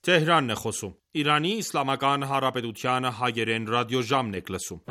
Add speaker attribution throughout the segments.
Speaker 1: Թեհրանն է խոսում։ Իրանի Իսլամական Հանրապետության հայերեն ռադիոժամն եք լսում։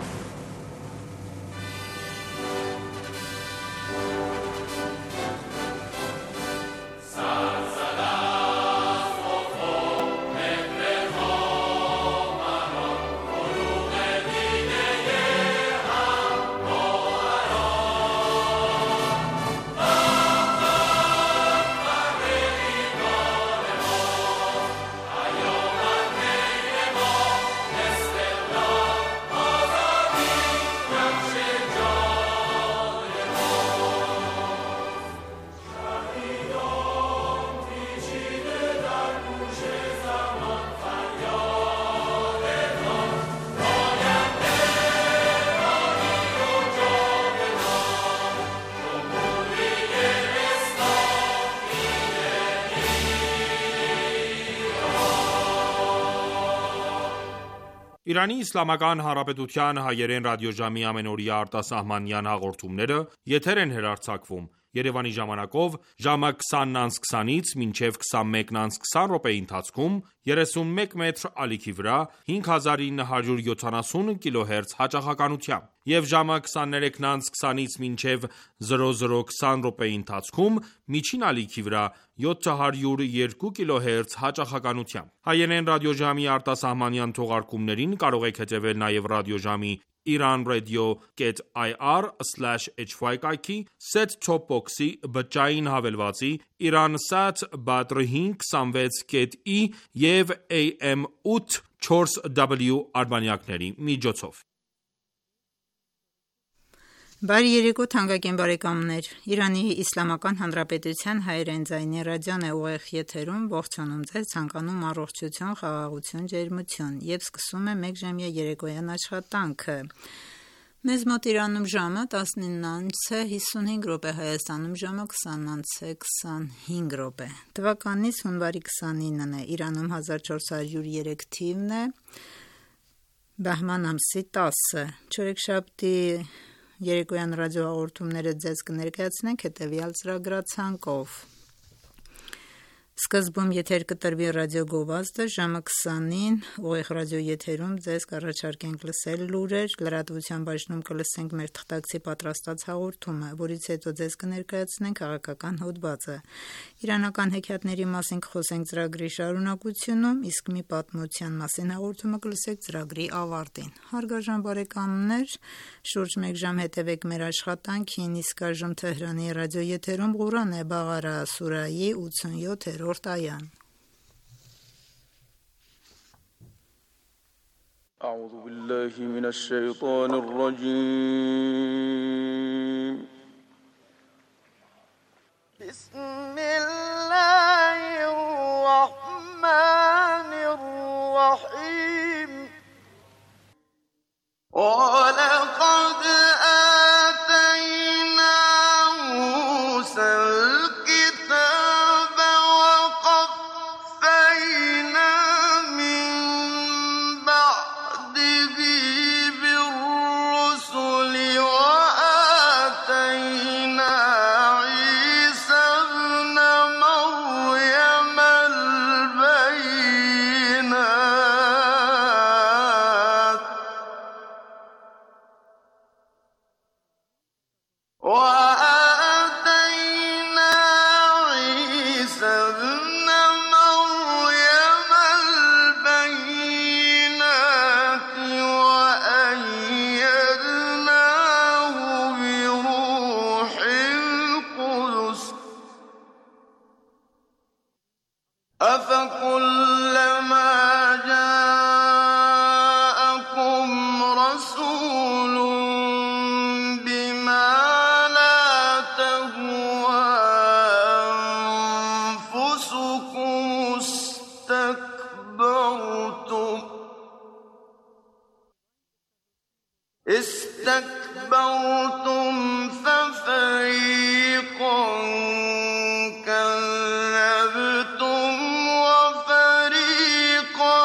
Speaker 1: Իրանի Իսլամական Հանրապետության հայերեն ռադիոժամի ամենօրյա արտասահմանյան հաղորդումները եթեր են հեռարձակվում Երևանի ժամանակով ժամը 20:20-ից մինչև 21:20 րոպեի ընթացքում 31 մետր ալիքի վրա 5970 կիլոհերց հաճախականությամբ և ժամը 23:20-ից մինչև 00:20 րոպեի ընթացքում միջին ալիքի վրա 702 կիլոհերց հաճախականությամբ։ Հայերեն ռադիոժամի արտասահմանյան թողարկումներին կարող եք հետևել նաև ռադիոժամի iranradio.ir/hy կայքի, set-top box-ի, բջջային հավելվածի, Iransat Badr 526.E և AM 840W արբանյակների միջոցով։
Speaker 2: Բարի երեկո թանկագին բարեկամներ, Իրանի Իսլամական Հանրապետության հայերեն ձայնի ռադիոն է ուղիղ եթերում, ողջունում ձեզ, ցանկանում առողջություն, խաղաղություն, ջերմություն եւ սկսում է մեկ ժամյա երեկոյան աշխատանքը։ Մեզ մոտ Իրանում ժամը 19:55 րոպե, Հայաստանում ժամը 20:25 րոպե։ Թվականից հունվարի 29-ն է, Իրանում 1403 թիվն է, բահման ամսի 10-ը, չորեքշաբթի երեկոյան ռադիոհաղորդումները ձեզ կներկայացնենք հետևյալ ծրագրացանկով։ Սկզբում եթեր կտրվի ռադիոգովազդը, ժամը 20-ին ուղիղ ռադիոեթերում ձեզ կառաջարկենք լսել լուրեր, լրատվության բաժնում կլսենք մեր թղթակցի պատրաստած հաղորդումը, որից հետո ձեզ կներկայացնենք քաղաքական հոդվածը։ Իրանական հեքիաթների մասին կխոսենք ծրագրի շարունակությունում, իսկ մի պատմության մասին հաղորդումը կլսեք ծրագրի ավարտին։ Հարգարժան բարեկամներ, շուրջ մեկ ժամ հետևեք մեր աշխատանքին, իսկ այժմ Թեհրանի ռադիոեթերում Ղուրան է Բաղարա սուրայի 87-րդ այան։
Speaker 3: أعوذ بالله من الشيطان الرجيم بسم الله الرحمن الرحيم ولقد آتينا موسى الكتاب وقفينا من بعده بالرسل وآتينا عيسى ابن مريم البينات وأيدناه بروح القدس أفكلما جاءكم رسول بما لا تهوى أنفسكم استكبرتم ففريقا كذبتم وفريقا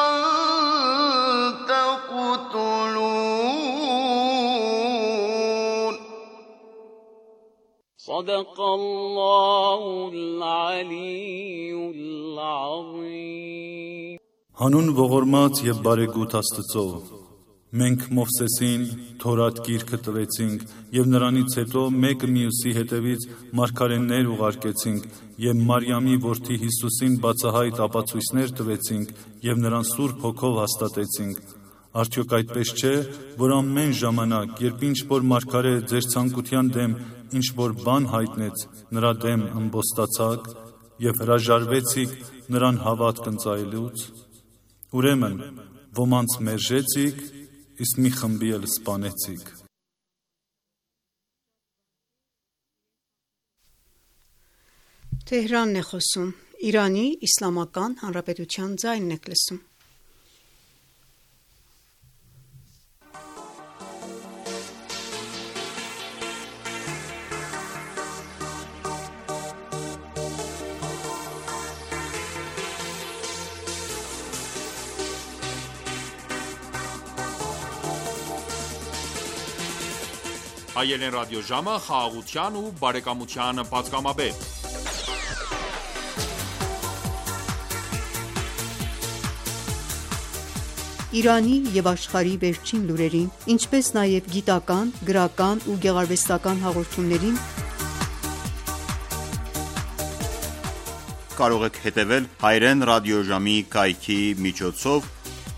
Speaker 3: تقتلون صدق الله العلي العظيم
Speaker 4: Հանուն ողորմած և բարեգութ Աստծո, մենք Մովսեսին Թորատ գիրքը տվեցինք և նրանից հետո մեկը մյուսի հետևից մարգարեներ ուղարկեցինք և Մարիամի որդի Հիսուսին բացահայտ ապացույցներ տվեցինք և նրան Սուրբ Հոգով հաստատեցինք։ Արդյոք այդպես չէ, որ ամեն ժամանակ, երբ ինչ-որ մարգարե ձեր ցանկության դեմ ինչ-որ բան հայտնեց, նրա դեմ ըմբոստացաք և հրաժարվեցիք նրան հավատք ընծայելուց։ Ուրեմն, ոմանց մերժեցիք, իսկ մի խմբի էլ սպանեցիք։
Speaker 5: Թեհրանն է խոսում, Իրանի Իսլամական Հանրապետության ձայնն եք լսում։
Speaker 1: Հայել են ռադիոժամը խաղաղության ու բարեկամության պատգամաբեր։
Speaker 5: Իրանի և աշխարհի վերջին լուրերին, ինչպես նաև գիտական, գրական ու գեղարվեստական հաղորդումներին
Speaker 6: կարող եք հետևել Հայրեն ռադիոժամի կայքի միջոցով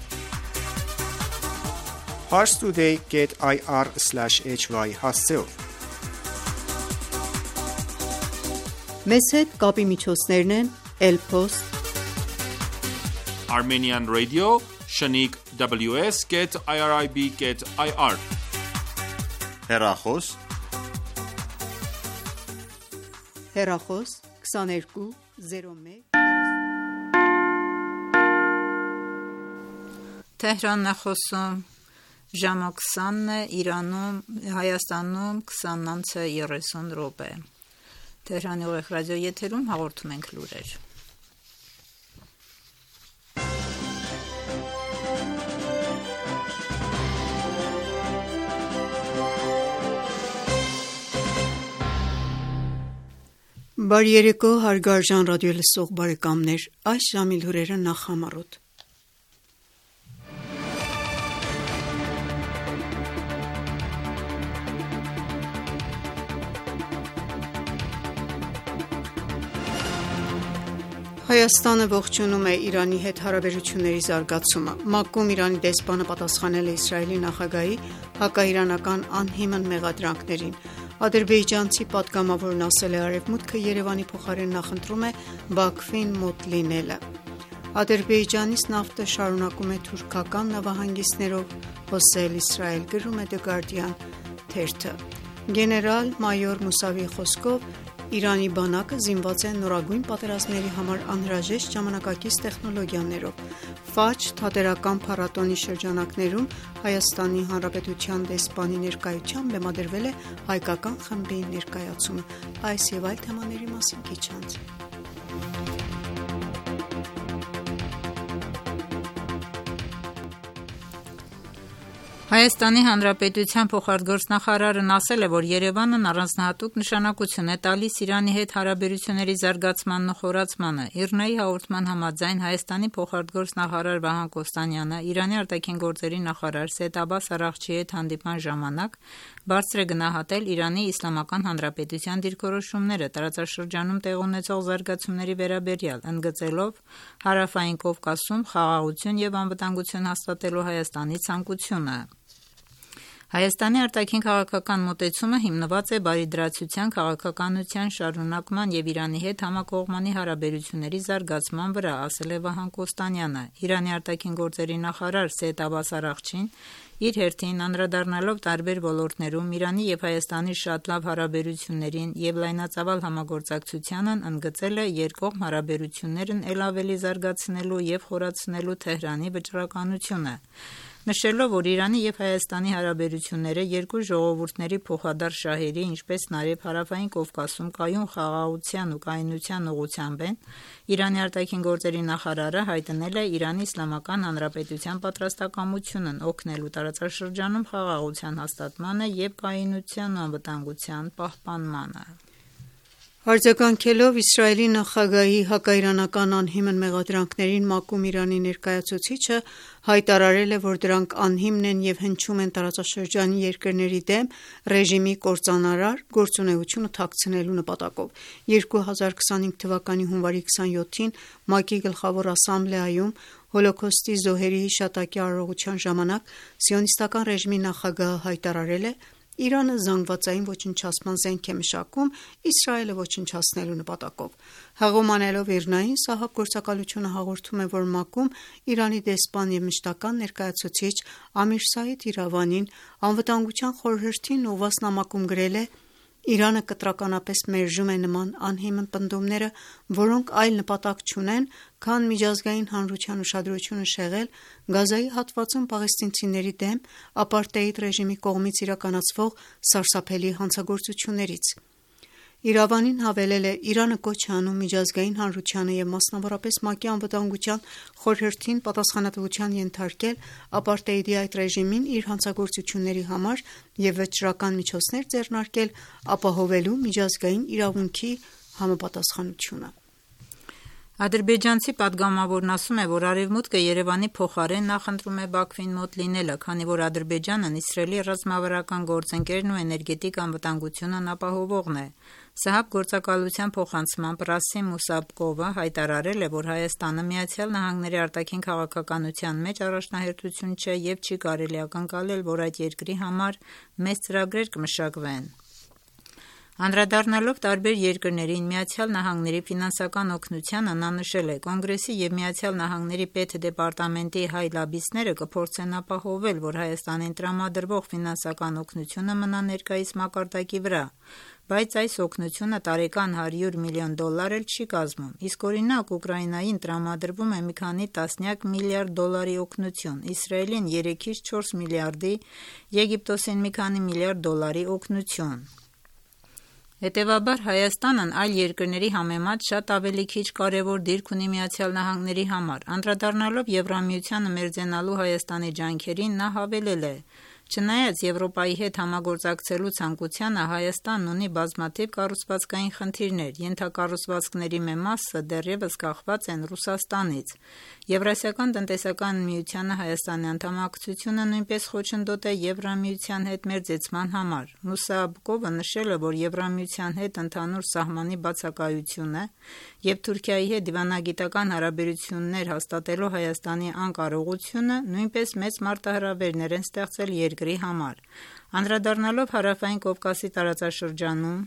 Speaker 7: parstoday.ir/hy հասցեով։
Speaker 5: Մեզ հետ կապի միջոցներն են Elpost,
Speaker 1: Armenian Radio, Shaniq WS.irib.ir
Speaker 6: հեռախոս,
Speaker 5: հեռախոս 2201
Speaker 2: Թեհրանն է խոսում, ժամը 20-ն է, Իրանում, Հայաստանում 20:30 Թեհրանի ուղիղ ռադիոեթերում հաղորդում ենք լուրեր։
Speaker 5: Բարի երեկո, հարգարժան ռադիոլսող բարեկամներ, այս ժամի լուրերը նախամարոտ։ Հայաստանը ողջունում է Իրանի հետ հարաբերությունների զարգացումը։ ՄԱԿ-ում Իրանի դեսպանը պատասխանել է Իսրայելի նախագահի հակաիրանական անհիմն մեղադրանքներին։ Ադրբեջանցի պատգամավորն ասել է Արևմուտքը Երևանի փոխարեն նախընտրում է Բաքվին մոտ լինելը։ Ադրբեջանից նավթը շարունակում է թուրքական նավահանգիստներով հոսել Իսրայել, գրում է The Guardian թերթը։ Գեներալ-մայոր Մուսավիի խոսքով Իրանի բանակը զինված է նորագույն պատերազմների համար անհրաժեշտ ժամանակակից տեխնոլոգիաներով։ Ֆաջ թատերական փառատոնի շրջանակներում Հայաստանի Հանրապետության դեսպանի ներկայությամբ բեմադրվել է հայկական խմբի ներկայացումը։ Այս եւ այլ թեմաների մասին քիչ անց։
Speaker 2: Հայաստանի Հանրապետության փոխարտգործնախարարն ասել է, որ Երևանն առանձնահատուկ նշանակություն է տալիս Իրանի հետ հարաբերությունների զարգացմանն ու խորացմանը։ ԻՌՆ-ի հաղորդման համաձայն Հայաստանի փոխարտգործնախարար Վահան Կոստանյանը Իրանի արտաքին գործերի նախարար Սեյեդ Աբբաս Արաղչիի հետ հանդիպման ժամանակ բարձր է գնահատել Իրանի Իսլամական Հանրապետության դիրքորոշումները տարածաշրջանում տեղ ունեցող զարգացումների վերաբերյալ, ընդգծելով Հարավային Կովկասում խաղաղություն և անվտանգություն հաստատելու Հայաստանի ցանկությունը։ Հայաստանի արտաքին քաղաքական մոտեցումը հիմնված է բարիդրացության քաղաքականության շարունակման և Իրանի հետ համակողմանի հարաբերությունների զարգացման վրա, ասել է Վահան Կոստանյանը։ Իրանի արտաքին գործերի նախարար Սեյեդ Աբբաս Արաղչին իր հերթին անդրադառնալով տարբեր ոլորտներում Իրանի և Հայաստանի շատ լավ հարաբերություններին և լայնածավալ համագործակցությանն ընդգծել է երկկողմ հարաբերություններն էլ ավելի զարգացնելու և խորացնելու Թեհրանի վճռականությունը, նշելով, որ Իրանի և Հայաստանի հարաբերությունները երկու ժողովուրդների փոխադարձ շահերի, ինչպես նաև Հարավային Կովկասում կայուն խաղաղության ու կայունության ուղղությամբ են, Իրանի արտաքին գործերի նախարարը հայտնել է Իրանի Իսլամական Հանրապետության պատրաստակամությունն օգնելու տարածաշրջանում խաղաղության հաստատմանը և կայունության ու անվտանգության պահպանմանը։
Speaker 5: Արձագանքելով Իսրայելի նախագահի հակաիրանական անհիմն մեղադրանքներին, ՄԱԿ-ում Իրանի ներկայացուցիչը հայտարարել է, որ դրանք անհիմն են և հնչում են տարածաշրջանի երկրների դեմ ռեժիմի կործանարար գործունեությունը թաքցնելու նպատակով: 2025 թվականի հունվարի 27-ին ՄԱԿ-ի Գլխավոր ասամբլեայում Հոլոքոստի զոհերի հիշատակի արարողության ժամանակ Սիոնիստական ռեժիմի նախագահը հայտարարել է. «Իրանը զանգվածային ոչնչացման զենք է մշակում Իսրայելը ոչնչացնելու նպատակով»: Հղում անելով ԻՌՆԱ-ին, Սահակ գործակալությունը հաղորդում է, որ ՄԱԿ-ում Իրանի դեսպան և մշտական ներկայացուցիչ Ամիր Սաիդ Իրավանին Անվտանգության խորհրդին ուղղված նամակում գրել է. «Իրանը կտրականապես մերժում է նման անհիմն պնդումները, որոնք այլ նպատակ չունեն, քան միջազգային հանրության ուշադրությունը շեղել Գազայի հատվածում պաղեստինցիների դեմ ապարտեիդ ռեժիմի կողմից իրականացվող սարսափելի հանցագործություններից»: Իրավանին հավելել է. «Իրանը կոչ է անում միջազգային հանրությանը և մասնավորապես ՄԱԿ-ի Անվտանգության խորհրդին պատասխանատվության ենթարկել ապարտեիդի այդ ռեժիմին իր հանցագործությունների համար և վճռական միջոցներ ձեռնարկել ապահովելու միջազգային իրավունքի համապատասխանությունը»:
Speaker 2: Ադրբեջանցի պատգամավորն ասում է, որ Արևմուտքը Երևանի փոխարեն նախընտրում է Բաքվին մոտ լինելը, քանի որ Ադրբեջանն Իսրայելի ռազմավարական գործընկերն ու էներգետիկ անվտանգությունն ապահովողն է: Սահակ գործակալության փոխանցմամբ Ռասիմ Մուսաբկովը հայտարարել է, որ Հայաստանը ԱՄՆ-ի արտաքին քաղաքականության մեջ առաջնահերթություն չէ և չի կարելի ակնկալել, որ այդ երկրի համար մեծ ծրագրեր կմշակվեն: Անդրադառնալով տարբեր երկրներին ԱՄՆ-ի ֆինանսական օգնությանը, նա նշել է. «Կոնգրեսի և ԱՄՆ-ի պետդեպարտամենտի հայ լաբիստները կփորձեն ապահովել, որ Հայաստանին տրամադրվող ֆինանսական օգնությունը մնա ներկայիս մակարդակի վրա, բայց այս օգնությունը տարեկան $100 միլիոն էլ չի կազմում: Իսկ օրինակ Ուկրաինային տրամադրվում է մի քանի տասնյակ միլիարդ դոլարի օգնություն, Իսրայելին 3-4 միլիարդի, Եգիպտոսին մի քանի միլիարդ դոլարի օգնություն: Հետևաբար Հայաստանն այլ երկրների համեմատ շատ ավելի քիչ կարևոր դիրք ունի ԱՄՆ-ի համար»: Անդրադառնալով Եվրամիությանը մերձենալու Հայաստանի ջանքերին, նա հավելել է. «Չնայած Եվրոպայի հետ համագործակցելու ցանկությանը, Հայաստանն ունի բազմաթիվ կառուցվածքային խնդիրներ: Ենթակառուցվածքների մի մասը դեռևս կախված են Ռուսաստանից: Եվրասիական տնտեսական միությանը Հայաստանի անդամակցությունը նույնպես խոչընդոտ է Եվրամիության հետ մերձեցման համար»: Մուսաբկովը նշել է, որ Եվրամիության հետ ընդհանուր սահմանի բացակայությունը և Թուրքիայի հետ դիվանագիտական հարաբերություններ հաստատելու Հայաստանի անկարողությունը նույնպես մեծ մարտահրավերներ են ստեղծել երկրի համար: Անդրադառնալով Հարավային Կովկասի տարածաշրջանում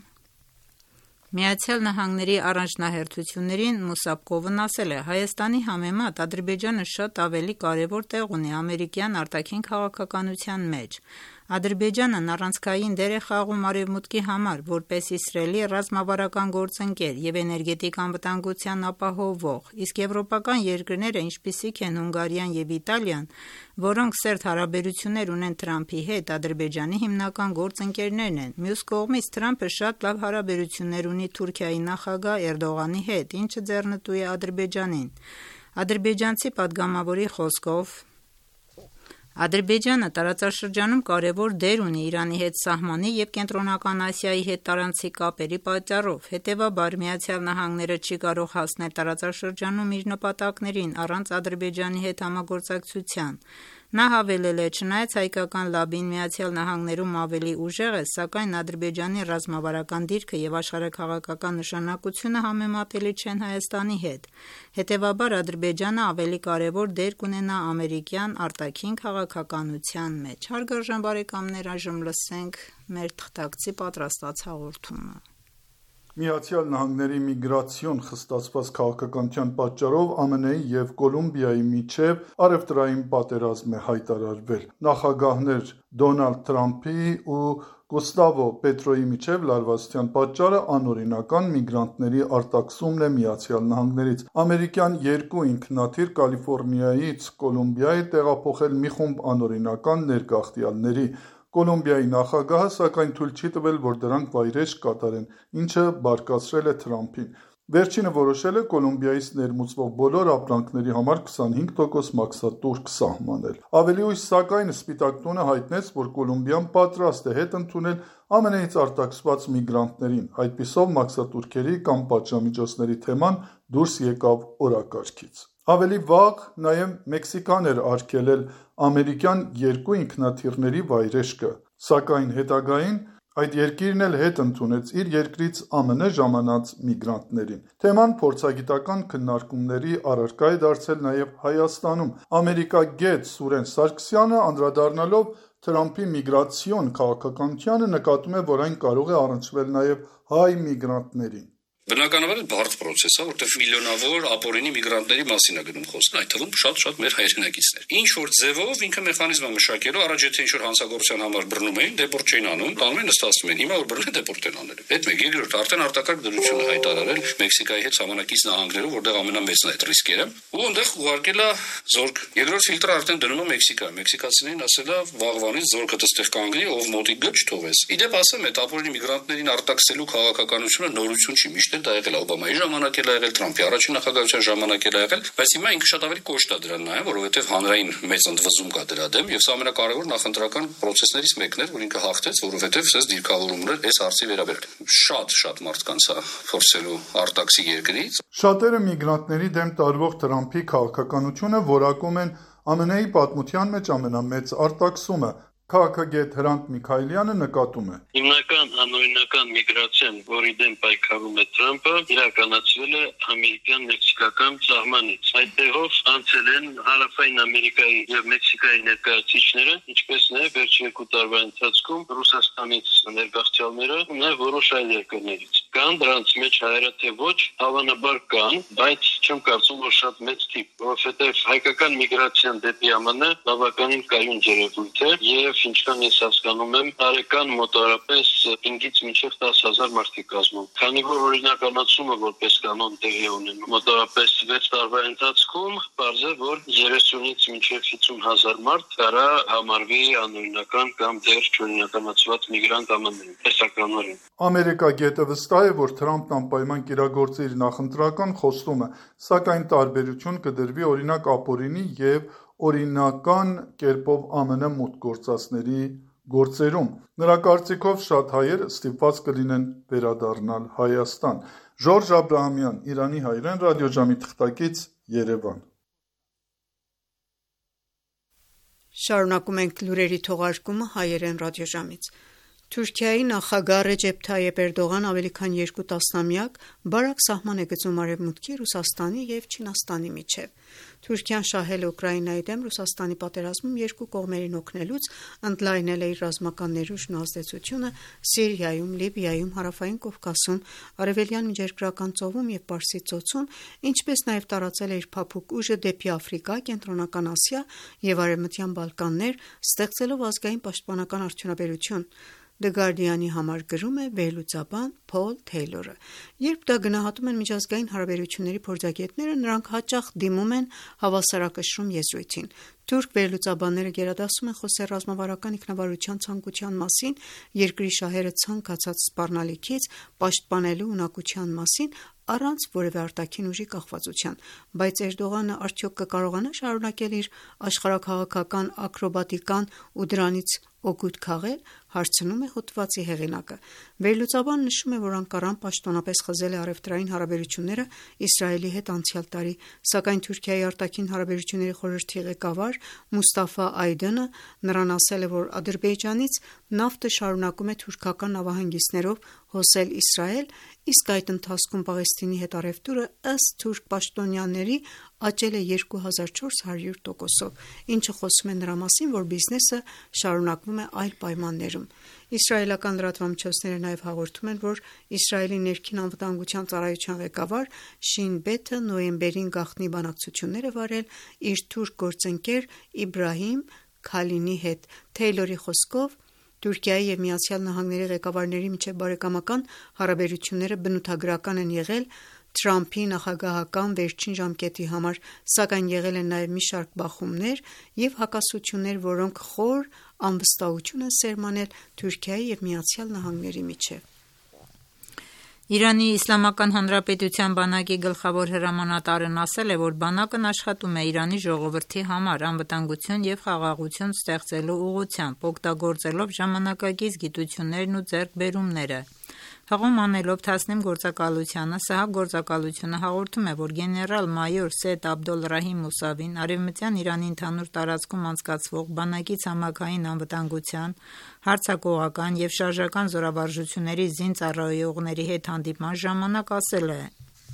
Speaker 2: ԱՄՆ-ի առաջնահերթություններին, Մուսաբկովն ասել է. «Հայաստանի համեմատ Ադրբեջանը շատ ավելի կարևոր տեղ ունի ամերիկյան արտաքին քաղաքականության մեջ: Ադրբեջանն առանցքային դեր է խաղում Արևմուտքի համար, որպես Իսրայելի ռազմավարական գործընկեր և էներգետիկ անվտանգության ապահովող, իսկ եվրոպական երկրները, ինչպիսիք են Հունգարիան և Իտալիան, որոնք սերտ հարաբերություններ ունեն Թրամփի հետ, Ադրբեջանի հիմնական գործընկերներն են: Մյուս կողմից Թրամփը շատ լավ հարաբերություններ ունի Թուրքիայի նախագահ Էրդողանի հետ, ինչը ձեռնտու է Ադրբեջանին»: Ադրբեջանցի պատգամավորի խոսքով. «Ադրբեջանը տարածաշրջանում կարևոր դեր ունի Իրանի հետ սահմանի և Կենտրոնական Ասիայի հետ տարանցիկ կապերի պատճառով: Հետևաբար ԱՄՆ-ը չի կարող հասնել տարածաշրջանում իր նպատակներին առանց Ադրբեջանի հետ համագործակցության»: Նա հավելել է. «Չնայած հայկական լաբին ԱՄՆ-ում ավելի ուժեղ է, սակայն Ադրբեջանի ռազմավարական դիրքը և աշխարհաքաղաքական նշանակությունը համեմատելի չեն Հայաստանի հետ: Հետևաբար Ադրբեջանը ավելի կարևոր դեր կունենա ամերիկյան արտաքին քաղաքականության մեջ»: Հարգարժան բարեկամներ, այժմ լսենք մեր թղթակցի պատրաստած հաղորդումը:
Speaker 4: ԱՄՆ-ի միգրացիոն խստացված քաղաքականության պատճառով ԱՄՆ-ի և Կոլումբիայի միջև առևտրային պատերազմ է հայտարարվել: Նախագահներ Դոնալդ Թրամփի ու Գուստավո Պետրոյի միջև լարվածության պատճառը անօրինական միգրանտների արտաքսումն է ԱՄՆ-ից: Ամերիկյան երկու ինքնաթիռ Կալիֆոռնիայից Կոլումբիա է տեղափոխել մի խումբ անօրինական ներգաղթյալների: Կոլումբիայի նախագահը, սակայն թույլ չի տվել, որ դրանք վայրէջք կատարեն, ինչը բարկացրել է Թրամփին:
Speaker 8: Վերջինը որոշել է Կոլումբիայից ներմուծվող բոլոր ապրանքների համար 25% մաքսատուրք սահմանել։ Ավելի ուշ, սակայն, Սպիտակ տունը հայտնեց, որ Կոլումբիան պատրաստ է հետ ընդունել ԱՄՆ-ից արտաքսված միգրանտներին։ Այդպիսով մաքսատուրքերի կամ պատժամիջոցների թեման դուրս եկավ օրակարգից։ Ավելի վաղ նաև Մեքսիկան էր արգելել ամերիկյան 2 ինքնաթիռների վայրեջքը, սակայն հետագային այդ երկիրն էլ հետ ընդունեց իր երկրից ԱՄՆ ժամանած միգրանտներին։ Թեման փորձագիտական քննարկումների առարկա է դարձել նաև Հայաստանում։ Ամերիկագետ Սուրեն Սարգսյանը անդրադառնալով Թրամփի միգրացիոն քաղաքականությանը նկատում է, որ այն կարող է առնչվել նաև հայ միգրանտներին։
Speaker 9: Բնականաբար բարդ process է, որտեղ միլիոնավոր ապօրինի միգրանտների մասին է գնում խոսքը, այդ թվում շատ մեր հայրենակիցներ։ Ինչ որ ձևով ինքը մեխանիզմ է մշակելու, առաջ եթե ինչ որ հանցագործության համար բռնում էին, դեպորտ չէին անում, տանում էին նստացնում են։ Հիմա որ բռնել դեպորտ են անելու։ Այդ մեկ, երկրորդ, արդեն արտակարգ դրություն է հայտարարել Մեքսիկայի հետ համանակից նահանգներում, որտեղ ամենամեծն է այդ ռիսկերը, ու այնտեղ ուղարկել է զորք։ Երկրորդ ֆիլտրը արդեն դնում է Մեքսիկա։ Մեքսիկացիներին ասել է վաղվանից զորքը դստեղ կանգնի, ով մոտիկ գա չթողես։ Իդեպ ասեմ, այդ ապօրինի միգրանտներին արտաքսելու քաղաքականությունը նորություն չի, միշտ դա եղել Օբամայի ժամանակ էլ եղել, Թրամփի առաջին նախագահության ժամանակ էլ եղել, բայց հիմա ինքը շատ ավելի կոշտ է դրան նայում, որովհետև հանրային մեծ ընդվզում կա դրա դեմ, եւ սա ամենակարևոր նախընտրական process-ներից մեկն էր, որ ինքը հաղթեց, որովհետև սենց դիրքավորումներ այս հարցի վերաբերյալ շատ մարդկանց է փորձելու արտաքսի երկրից։
Speaker 8: Շատերը միգրանտների դեմ տարվող Թրամփի քաղաքականությունը որակում են ԱՄՆ-ի պատմության մեջ ամենամեծ արտաքսումը։ Քաղաքագետ Հրանտ Միքայելյանը նկատում է.
Speaker 10: Հիմնական անօրինական միգրացիան, որի դեմ պայքարում է Թրամփը, իրականացվել է ամերիկյան-մեքսիկական սահմանից։ Այդտեղով անցել են Հարավային Ամերիկայի եւ Մեքսիկայի ներկայացուցիչները, ինչպես նաեւ վերջին 2 տարվա ընթացքում Ռուսաստանից ներգաղթյալները ու նաեւ որոշ այլ երկրներից։ Կան դրանց մեջ հայերը թե ոչ, հավանաբար կան, բայց չեմ կարծում, որ շատ մեծ թիվ, որովհետեւ հայկական միգրացիան դեպի ԱՄՆ բավականին կայուն երևույթ է եւ ինչքան ես հասկանում եմ, տարեկան մոտավորապես 5-ից մինչև 10,000 մարդ է կազմում։ Քանի որ օրինականացումը որպես կանոն տեղի ունենում մոտավորապես 6 տարվա ընթացքում, բարձ է, որ 30-ից մինչև 50,000 մարդ կարա համարվի անօրինական կամ դեռ չօրինականացված միգրանտ ԱՄՆ-ում, տեսականորեն։
Speaker 8: Ամերիկագետը վստահ է, որ Թրամփն անպայման կիրագործի իր նախընտրական խոստումը, սակայն տարբերություն կդրվի օրինակ ապօրինի եւ օրինական կերպով ԱՄՆ մուտք գործածների գործերում։ Նրա կարծիքով շատ հայեր ստիպված կլինեն վերադառնալ Հայաստան։ Ժորժ Աբրահամյան, Իրանի հայրեն, ռադիոժամի թղթակից, Երևան։
Speaker 5: Շարունակում ենք լուրերի թողարկումը հայերեն ռադիոժամից։ Թուրքիայի նախագահ Ռեջեփ Թայեփ Էրդողան ավելի քան 2 տասնամյակ բարակ սահման է գծում Արևմուտքի, Ռուսաստանի եւ Չինաստանի միջև։ Թուրքիան շահել է Ուկրաինայի դեմ Ռուսաստանի պատերազմում երկու կողմերին օգնելուց, ընդլայնել է իր ռազմական ներուժն ու ազդեցությունը Սիրիայում, Լիբիայում, Հարավային Կովկասում, Արևելյան Միջերկրական ծովում եւ Պարսից ծոցում, ինչպես նաեւ տարածել է իր փափուկ ուժը դեպի Աֆրիկա, Կենտրոնական Ասիա եւ Արևմտյան Բալկաններ, ստեղծելով ազգային պաշտպանական արդյունաբերություն։ The Guardian-ի համար գրում է վերլուծաբան Փոլ Թեյլորը։ Երբ դա գնահատում են միջազգային հարաբերությունների փորձագետները, նրանք հաճախ դիմում են հավասարակշռում եզրույթին։ Թուրք վերլուծաբանները գերադասում են խոսել ռազմավարական ինքնավարության ցանկության մասին, երկրի շահերը ցանկացած սպառնալիքից պաշտպանելու ունակության մասին, առանց որևէ արտաքին ուժի կախվածության, բայց Էրդողանը արդյոք կկարողանա շարունակել իր աշխարհաքաղաքական ակրոբատիկան ու դրանից օգուտ քաղել, հարցնում է հոդվածի հեղինակը։ Վերլուծաբանը նշում է, որ Անկարան պաշտոնապես խզել է առևտրային հարաբերությունները Իսրայելի հետ անցյալ տարի, սակայն Թուրքիայի արտաքին հարաբերությունների խորհրդի ղեկավար Մուստաֆա Այդենը նրան ասել է, որ Ադրբեջանից նավթը շարունակում է թուրքական նավահանգիստներով հոսել Իսրայել, իսկ այդ ընթացքում Պաղեստինի հետ առևտուրը ըստ թուրք պաշտոնյաների աճել է 2400%-ով, ինչը խոսում է նրա մասին, որ բիզնեսը շարունակվում է այլ պայմաններում։ Իսրայելական լրատվամիջոցները նաև հաղորդում են, որ Իսրայելի ներքին անվտանգության ծառայության ղեկավար Շին Բեթը նոյեմբերին գաղտնի բանակցություններ է վարել իր թուրք գործընկեր Իբրահիմ Քալինի հետ։ Թեյլորի խոսքով Թուրքիայի եւ Միացյալ Նահանգների ղեկավարների միջև բարեկամական հարաբերությունները բնութագրական են եղել Թրամփի նախագահական վերջին ժամկետի համար, սակայն եղել են նաև մի շարք բախումներ եւ հակասություններ, որոնք խոր անվստահություն են սերմանել Թուրքիայի եւ Միացյալ Նահանգների միջև։
Speaker 2: Իրանի Իսլամական Հանրապետության բանակի գլխավոր հրամանատարն ասել է, որ բանակն աշխատում է Իրանի ժողովրդի համար անվտանգություն և խաղաղություն ստեղծելու ուղղությամբ, օգտագործելով ժամանակակից գիտություններն ու ձեռքբերումները։ Հղում անելով Թասնիմ գործակալությանը, Սահաբ գործակալությունը հաղորդում է, որ գեներալ-մայոր Սեյեդ Աբդոլռահիմ Մուսավին Արևմտյան Իրանի ընդհանուր տարածքում անցկացվող բանակի ցամաքային անվտանգության, հարձակողական և շարժական զորավարժությունների զինծառայողների հետ հանդիպման ժամանակ ասել է,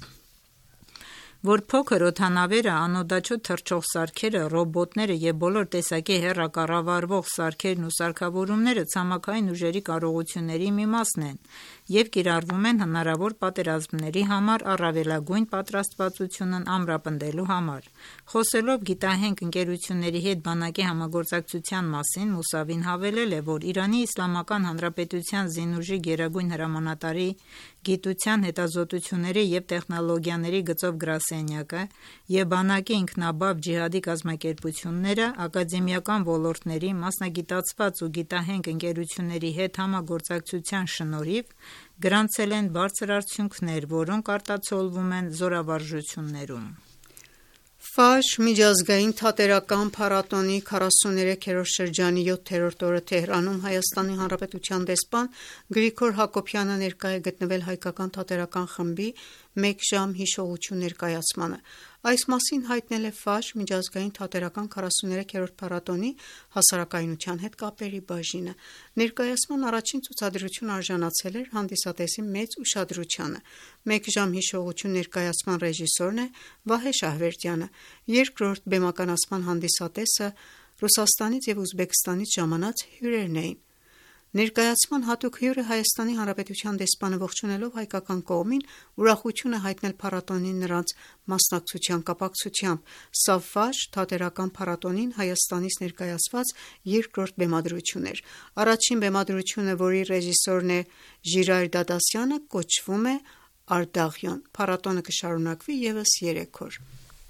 Speaker 2: որ փոքր օդանավերը, անօդաչու թռչող սարքերը, ռոբոտները և բոլոր տեսակի հեռակառավարվող սարքերն ու սարքավորումները ցամաքային ուժերի կարողությունների մի մասն են և կիրառվում են հնարավոր պատերազմների համար առավելագույն պատրաստվածությունն ամրապնդելու համար։ Խոսելով գիտահենք ընկերությունների հետ բանակի համագործակցության մասին, Մուսավին հավելել է, որ Իրանի Իսլամական Հանրապետության զինուժի գերագույն հրամանատարի գիտության, հետազոտությունների և տեխնոլոգիաների գծով գրասենյակը և բանակի ինքնաբավ ջիհադի կազմակերպությունները ակադեմիական ոլորտների, մասնագիտացված ու գիտահենք ընկերությունների հետ համագործակցության շնորհիվ գրանցել են բարձր արդյունքներ, որոնք արտացոլվում են զորավարժություններում։
Speaker 5: Ֆաշ միջազգային թատերական փառատոնի 43-րդ շրջանի 7-րդ օրը Թեհրանում Հայաստանի Հանրապետության դեսպան Գրիգոր Հակոբյանը ներկա է գտնվել հայկական թատերական խմբի մեկ ժամ հիշողություն ներկայացմանը։ Այս մասին հայտնել է Ֆաշ միջազգային թատերական 43-րդ փառատոնի հասարակայնության հետ կապերի բաժինը։ Ներկայացման առաջին ցուցադրությունը արժանացել էր հանդիսատեսի մեծ ուշադրությանը։ Մեկ ժամ հիշողություն ներկայացման ռեժիսորն է Վահե Շահվերդյանը, երկրորդ բեմականացման հանդիսատեսը Ռուսաստանից և Ուզբեկստանից ժամանած հյուրերն էին։ Ներկայացման հատուկ հյուրը Հայաստանի Հանրապետության դեսպանը ողջունելով հայկական կողմին ուրախություն է հայտնել փառատոնին նրանց մասնակցության կապակցությամբ։ Սա Ֆաշ թատերական փառատոնին Հայաստանից ներկայացված երկրորդ բեմադրությունն էր։ Առաջին բեմադրությունը, որի ռեժիսորն է Ժիրայր Դադասյանը, կոչվում է Արդաղյոն։ Փառատոնը կշարունակվի ևս 3 օր։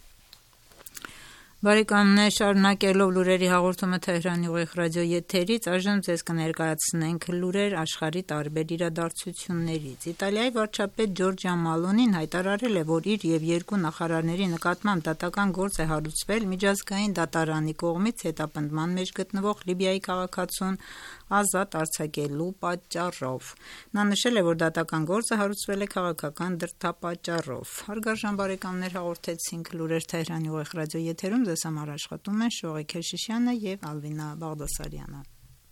Speaker 2: Բարեկամներ, շարունակելով լուրերի հաղորդումը Թեհրանի ուղիղ ռադիոյի եթերից, այժմ ձեզ կներկայացնենք լուրեր աշխարհի տարբեր իրադարձություններից։ Իտալիայի վարչապետ Ջորջիա Մալոնին հայտարարել է, որ իր և երկու նախարարների նկատմամբ դատական գործ է հարուցվել միջազգային դատարանի կողմից հետապնդման մեջ գտնվող Լիբիայի քաղաքացուն ազատ արձակելու պատճառով։ Նա նշել է, որ դատական գործը հարուցվել է քաղաքական դրդապատճառով։ Հարգարժան բարեկամներ, հաղորդեցինք լուրեր Թեհրանի ուղիղ ռադիոյի եթերում, ձեզ համար աշխատում են Շողիկ Քեշիշյանը և Ալվինա Բաղդասարյանը։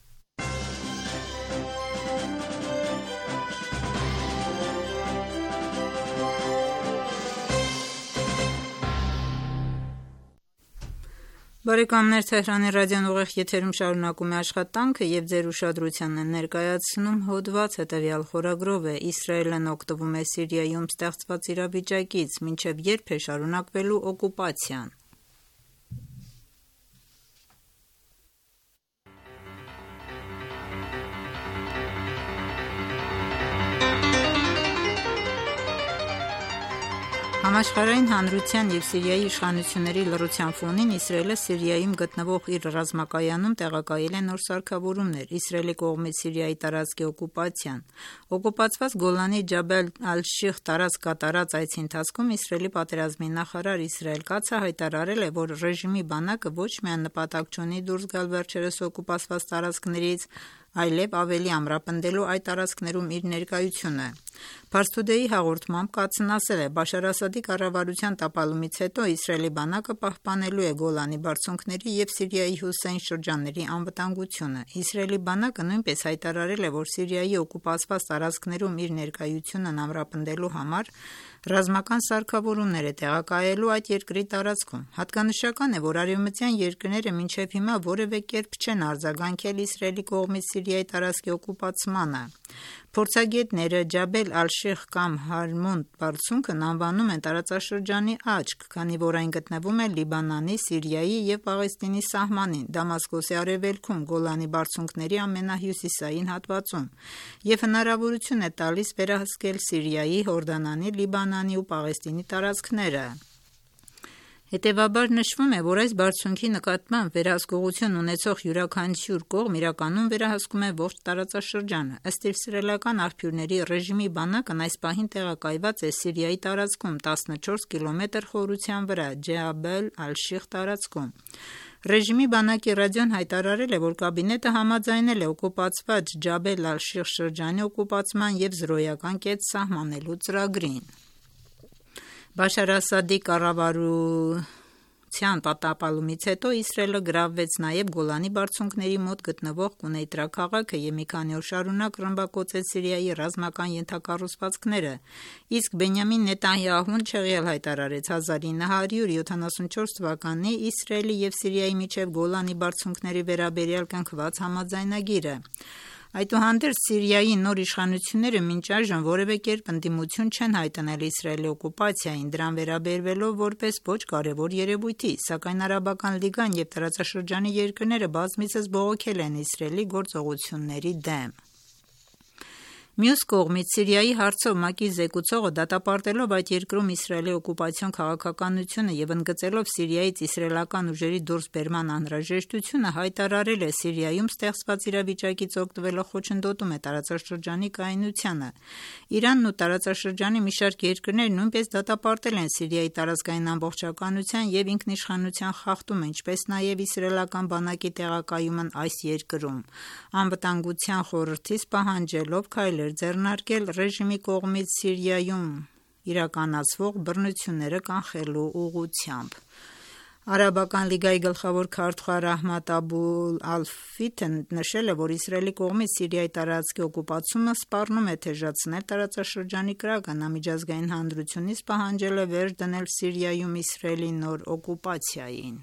Speaker 2: Բարեկամներ, Թեհրանի ռադիոն ուղիղ եթերում շարունակում է աշխատանքը և ձեր ուշադրությանն է ներկայացնում հոդված հետևյալ խորագրով է. Իսրայելն օգտվում է Սիրիայում ստեղծված իրավիճակից, մինչև երբ է շարունակվելու օկուպացիան։ Համաշխարհային հանրության և Սիրիայի իշխանությունների լռության ֆոնին Իսրայելը Սիրիայում գտնվող իր ռազմակայանում տեղակայել է նոր սարքավորումներ։ Իսրայելի կողմից Սիրիայի տարածքի օկուպացիան։ Օկուպացված Գոլանի Ջաբել Ալ-Շիխ տարածք կատարած այցի ընթացքում Իսրայելի պատերազմի նախարար Իսրայել Կացը հայտարարել է, որ ռեժիմի բանակը ոչ միայն նպատակ չունի դուրս գալ վերջերս օկուպացված տարածքներից, այլև ավելի ամրապնդելու այդ տարածքներում իր ներկայությունը։ Pars Today-ի հաղորդմամբ Կացն ասել է. Բաշար Ասադի կառավարության տապալումից հետո Իսրայելի բանակը պահպանելու է Գոլանի բարձունքների և Սիրիայի հյուսային շրջանների անվտանգությունը։ Իսրայելի բանակը նույնպես հայտարարել է, որ Սիրիայի օկուպացված տարածքներում իր ներկայությունն ամրապնդելու համար ռազմական սարքավորումներ է տեղակայելու այդ երկրի տարածքում։ Հատկանշական է, որ արևմտյան երկրները մինչև հիմա որևէ կերպ չեն արձագանքել Իսրայելի կողմից Սիրիայի տարածքի օկուպացմանը։ Փորձագետները Ջաբել Ալ-Շիխ կամ Հարմոնդ բարձունքն անվանում են տարածաշրջանի աչք, քանի որ այն գտնվում է Լիբանանի, Սիրիայի և Պաղեստինի սահմանին, Դամասկոսի արևելքում, Գոլանի բարձունքների ամենահյուսիսային հատվածում, և հնարավորություն է տալիս վերահսկել Սիրիայի, Հորդանանի, Լիբանանի ու Պաղեստինի տարածքները։ Հետևաբար նշվում է, որ այս բարձունքի նկատմամբ վերահսկողություն ունեցող յուրաքանչյուր կողմ իրականում վերահսկում է ողջ տարածաշրջանը։ Ըստ իսրայելական աղբյուրների, ռեժիմի բանակն այս պահին տեղակայված է Սիրիայի տարածքում 14 կիլոմետր խորության վրա Ջեբել Ալ-Շիխ տարածքում։ Ռեժիմի բանակի ռադիոն հայտարարել է, որ կաբինետը համաձայնել է օկուպացված Ջաբել Ալ-Շիխ շրջանի օկուպացման և զրոյական կետ սահմանելու ծրագրին։ Բաշար Ասադի կառավարության պատապալումից հետո Իսրայելը գրավվեց նաև Գոլանի բարձունքների մոտ գտնվող Կունեյտրա քաղաքը և մի քանի օր շարունակ ռմբակոծեց Սիրիայի ռազմական ենթակառուցվածքները, իսկ Բենյամին Նետանյահուն չեղյալ հայտարարեց 1974 թվականի Իսրայելի և Սիրիայի միջև Գոլանի բարձունքների վերաբերյալ կնքված համաձայնագիրը։ Այդուհանդերձ Սիրիայի նոր իշխանությունները մինչ այժմ որևէ կերպ ընդդիմություն չեն հայտնել Իսրայելի օկուպացիային, դրան վերաբերվելով որպես ոչ կարևոր երևույթի, սակայն Արաբական լիգան և տարածաշրջանի երկրները բազմիցս բողոքել են Իսրայելի գործողությունների դեմ։ Մյուս կողմից Սիրիայի հարցով ՄԱԿ-ի զեկուցողը դատապարտելով այդ երկրում Իսրայելի օկուպացիոն քաղաքականությունը և ընդգծելով Սիրիայից իսրայելական ուժերի դուրսբերման անհրաժեշտությունը հայտարարել է Սիրիայում ստեղծված իրավիճակից օգտվելով խոչընդոտում է տարածաշրջանի կայունությանը։ Իրանն ու տարածաշրջանի մի շարք երկրներ նույնպես դատապարտել են Սիրիայի տարածքային ամբողջականության և ինքնիշխանության խախտումը, ինչպես նաև իսրայելական բանակի տեղակայումն այս երկրում, Անվտանգության խորհրդից պահանջելով քայլեր ձեռնարկել ռեժիմի կողմից Սիրիայում իրականացվող բռնությունները կանխելու ուղղությամբ։ Արաբական լիգայի գլխավոր քարտուղար Ահմադ Աբու Ալ-Ֆիթն նշել է, որ Իսրայելի կողմից Սիրիայի տարածքի օկուպացումը սպառնում է թեժացնել տարածաշրջանի կրակը, նա միջազգային հանրությունից պահանջել է վերջ դնել Սիրիայում Իսրայելի նոր օկուպացիային։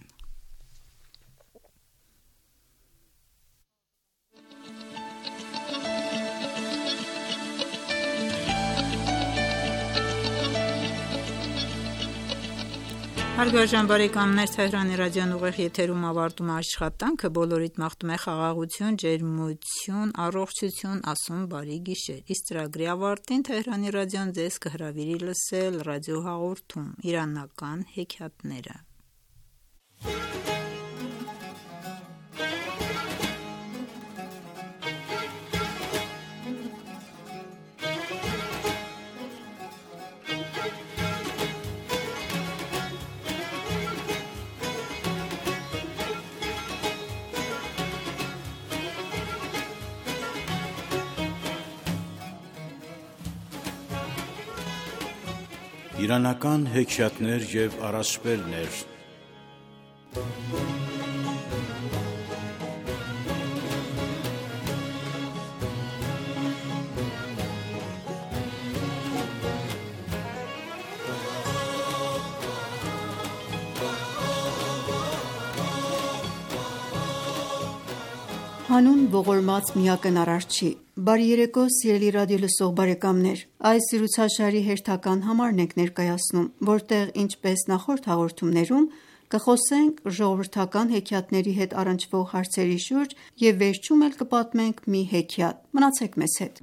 Speaker 2: Հարգարժան բարեկամներ, Թեհրանի ռադիոն ուղիղ եթերում ավարտում է աշխատանքը, բոլորիդ մաղթում է խաղաղություն, ջերմություն, առողջություն, ասում բարի գիշեր։ Իսկ ծրագրի ավարտին Թեհրանի ռադիոն ձեզ կհրավիրի լսել ռադիոհաղորդում իրանական հեքիաթները։
Speaker 11: Իրանական հեքիաթներ և առասպելներ։
Speaker 5: Հանուն ողորմած միակն Արարչի։ Բարի երեկո սիրելի ռադիոլսող բարեկամներ, այս զրուցաշարի հերթական համարն ենք ներկայացնում, որտեղ ինչպես նախորդ հաղորդումներում կխոսենք ժողովրդական հեքիաթների հետ առնչվող հարցերի շուրջ և վերջում էլ կպատմենք մի հեքիաթ։ Մնացեք մեզ հետ։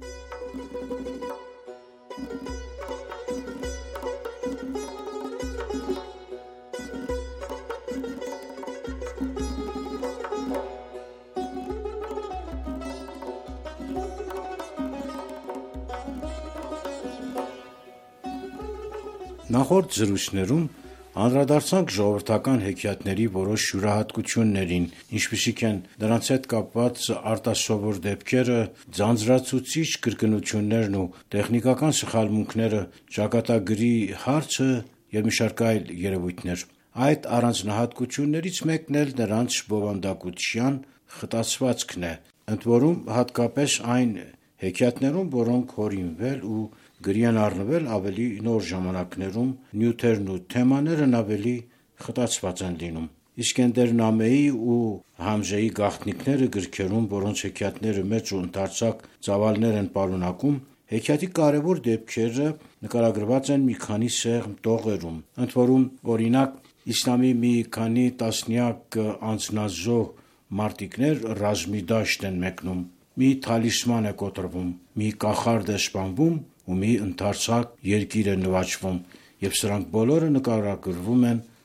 Speaker 11: Նախորդ զրույցներում անդրադարձանք ժողովրդական հեքիաթների որոշ յուրահատկություններին, ինչպիսիք են դրանց հետ կապված արտասովոր դեպքերը, ձանձրացուցիչ կրկնություններն ու տեխնիկական սխալմունքները, ճակատագրի հարցը և մի շարք այլ երևույթներ։ Այդ առանձնահատկություններից մեկն էլ նրանց բովանդակության խտացվածքն է, ընդ որում հատկապես այն հեքիաթներում, որոնք հորինվել ու գրի են առնվել ավելի նոր ժամանակներում, նյութերն ու թեմաներն ավելի խտացված են լինում։ Իսկենդեր Նամեի ու Համզեի գաղտնիքները գրքերում, որոնց հեքիաթները մեծ ու ընդարձակ ծավալներ են պարունակում, հեքիաթի կարևոր դեպքերը նկարագրված են մի քանի սեղմ տողերում, ընդ որում օրինակ իսլամի մի քանի տասնյակ անձնազոհ մարտիկներ ռազմի դաշտ են մեկնում, մի թալիսման է կոտրվում, մի կախարդ է սպանվում ու մի ընդարձակ երկիր է նվաճվում, և սրանք բոլորը նկարագրվում են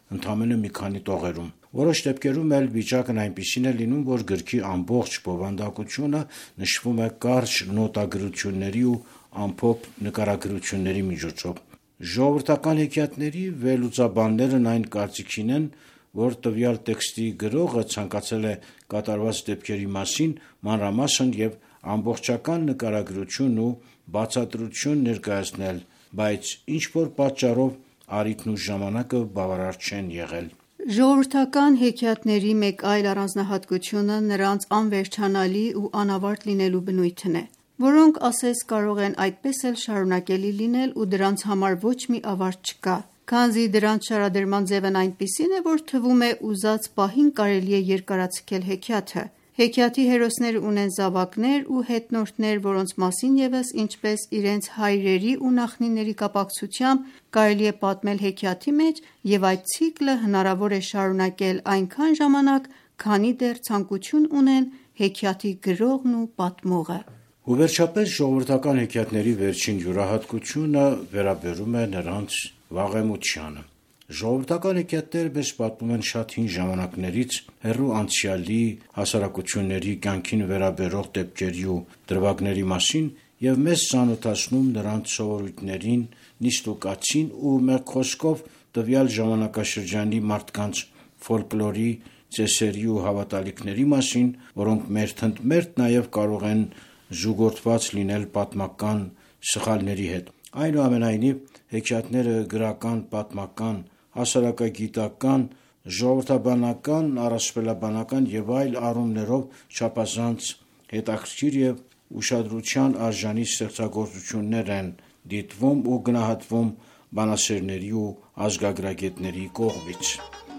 Speaker 11: ընդամենը մի քանի տողերում։ Որոշ դեպքերում էլ վիճակն այնպիսին է լինում, որ գրքի ամբողջ բովանդակությունը նշվում է կարճ նոտագրությունների ու ամփոփ նկարագրությունների միջոցով։ Ժողովրդական հեքիաթների վերլուծաբաններն այն կարծիքին են, որ տվյալ տեքստի գրողը ցանկացել է կատարված դեպքերի մասին մանրամասն եւ ամբողջական նկարագրություն ու բացատրություն ներկայացնել, բայց ինչ-որ պատճառով առիթն ու ժամանակը բավարար չեն եղել։
Speaker 5: Ժողովրդական հեքիաթների մեկ այլ առանձնահատկությունը նրանց անվերջանալի ու անավարտ լինելու բնույթն է, որոնք ասես կարող են այդպես էլ շարունակելի լինել ու դրանց համար ոչ մի ավարտ չկա, քանզի դրանց շարադրման ձևն այնպիսին է, որ թվում է ուզած պահին կարելի է երկարացնել հեքիաթը։ Հեքիաթի հերոսները ունեն զավակներ ու հետնորդներ, որոնց մասին ևս ինչպես իրենց հայրերի ու նախնիների կապակցությամբ կարելի է պատմել հեքիաթի մեջ, եւ այդ ցիկլը հնարավոր է շարունակել այնքան ժամանակ, քանի դեռ ցանկություն ունեն հեքիաթի գրողն ու պատմողը։
Speaker 11: Ու վերջապես ժողովրդական հեքիաթների վերջին յուրահատկությունը վերաբերում է նրանց վաղեմությանը։ Ժողովրդական հեքիաթները մեզ պատմում են շատ հին ժամանակներից հեռու անցյալի, հասարակությունների կյանքին վերաբերող դեպքերի ու դրվագների մասին եւ մեզ ծանոթացնում նրանց սովորույթներին, նիստուկացին ու մեկ խոսքով տվյալ ժամանակաշրջանի մարդկանց ֆոլկլորի, ծեսերի ու հավատալիքների մասին, որոնք մերթընդմերթ նաեւ կարող են զուգորդված լինել պատմական սխալների հետ։ Այնուամենայնիվ, հեքիաթները գրական, պատմական, հասարակագիտական, ժողովրդաբանական, առասպելաբանական եւ այլ առումներով չափազանց հետաքրքիր եւ ուշադրության արժանի ստեղծագործություններ են դիտվում ու գնահատվում բանասերների ու ազգագրագետների կողմից։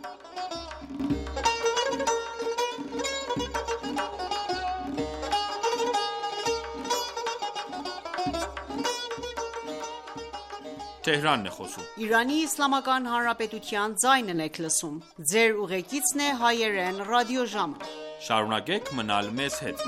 Speaker 5: Իրանի Իսլամական Հանրապետության ձայնն եք լսում։ Ձեր ուղեկիցն է հայերեն ռադիոժամը։
Speaker 1: Շարունակեք մնալ մեզ հետ։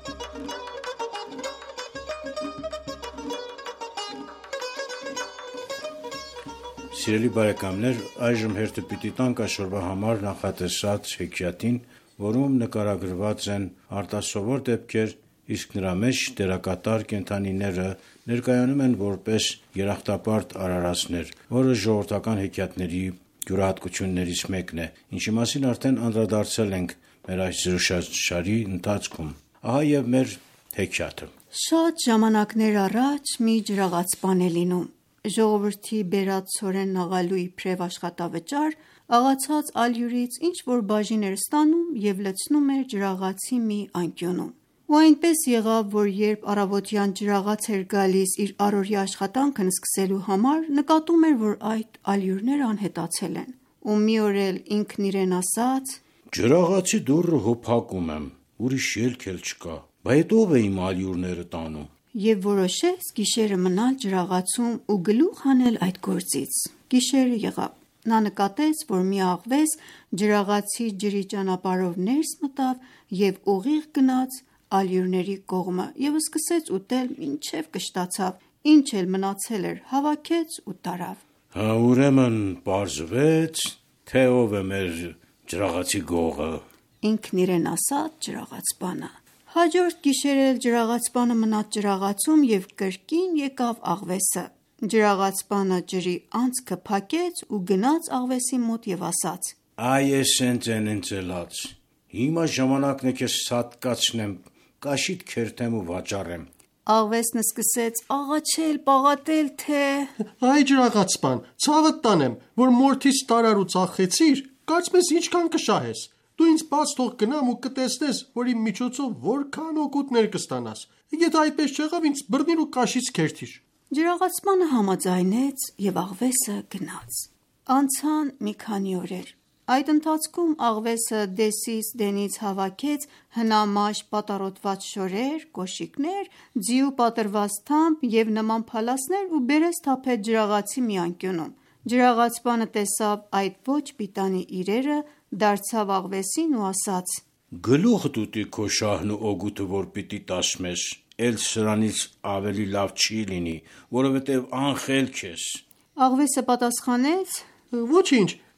Speaker 11: Սիրելի բարեկամներ, այժմ հերթը պիտի տանք այսօրվա համար նախատեսած հեքիաթին, որում նկարագրված են արտասովոր դեպքեր, իսկ նրա մեջ դերակատար կենդանիները ներկայանում են որպես երախտապարտ արարածներ, որը ժողովրդական հեքիաթների յուրահատկություններից մեկն է, ինչի մասին արդեն անդրադարձել ենք մեր այս զրույցաշարի ընթացքում։ Ահա եւ մեր հեքիաթը։
Speaker 5: Շատ ժամանակներ առաջ մի ջրաղացպան է լինում։ Ժողովրդի բերած ցորեն նաղալու իբրև աշխատավճար աղացած ալյուրից ինչ որ բաժին էր ստանում եւ լցնում էր ջրաղացի մի անկյունում։ Ու այնպես եղավ, որ երբ առավոտյան ջրաղաց էր գալիս իր առօրյա աշխատանքն սկսելու համար, նկատում էր, որ այդ ալյուրները անհետացել են։ Ու մի օր էլ ինքն իրեն ասաց.
Speaker 11: «Ջրաղացի դուռը հոփակում եմ, ուրիշ ելք էլ չկա, բայց ով է իմ ալյուրները տանում»։
Speaker 5: Եվ որոշեց գիշերը մնալ ջրաղացում ու գլուխ հանել այդ գործից։ Գիշերը եղավ։ Նա նկատեց, որ մի աղվես ջրաղացի ջրի ճանապարհով ներս մտավ եւ ուղիղ գնաց ալյուրների կողմը եւ սկսեց ուտել մինչեւ կշտացավ, ինչ էլ մնացել էր հավաքեց ու տարավ։
Speaker 11: Ուրեմն պարզվեց, թե ով է մեր ջրաղացի գողը,
Speaker 5: ինքն իրեն ասաց ջրաղացպանը։ Հաջորդ գիշեր էլ ջրաղացպանը մնաց ջրաղացում եւ կրկին եկավ աղվեսը։ Ջրաղացպանը ջրի անցքը փակեց ու գնաց աղվեսի մոտ եւ ասաց.
Speaker 11: «Այ ես են ընծելած, հիմա ժամանակն է քեզ սատկացնեմ, կաշիդ քերթեմ ու վաճառեմ»։
Speaker 5: Աղվեսն սկսեց աղաչել, պաղատել, թե
Speaker 12: «Այ ջրաղացպան, ցավդ տանեմ, որ մորթիս տարար ու ծախեցիր, կարծում ես ինչքան կշահես։ Դու ինձ բաց թող գնամ ու կտեսնես, որ իմ միջոցով որքան օգուտներ կստանաս։ Եթե այդպես չեղավ, ինձ բռնիր ու կաշից քերթիր»։
Speaker 5: Ջրաղացպանը համաձայնեց եւ աղվեսը գնաց։ Անցան մի քանի օրեր։ Այդ ընթացքում աղվեսը դեսից դենից հավաքեց հնամաշ պատառոտված շորեր, կոշիկներ, ձիու պատրված թամփ եւ նման փալասներ ու բերեց թափեց ջրաղացի մի անկյունում։ Ջրաղացպանը տեսավ այդ ոչ պիտանի իրերը, դարձավ աղվեսին ու ասաց.
Speaker 11: «Գլուխդ ուտի քո շահն ու օգուտը, որ պիտի տաս մեզ, էլ սրանից ավելի լավ չի լինի, որովհետև անխելք ես»։
Speaker 5: Աղվեսը պատասխանեց.
Speaker 12: «Ոչինչ,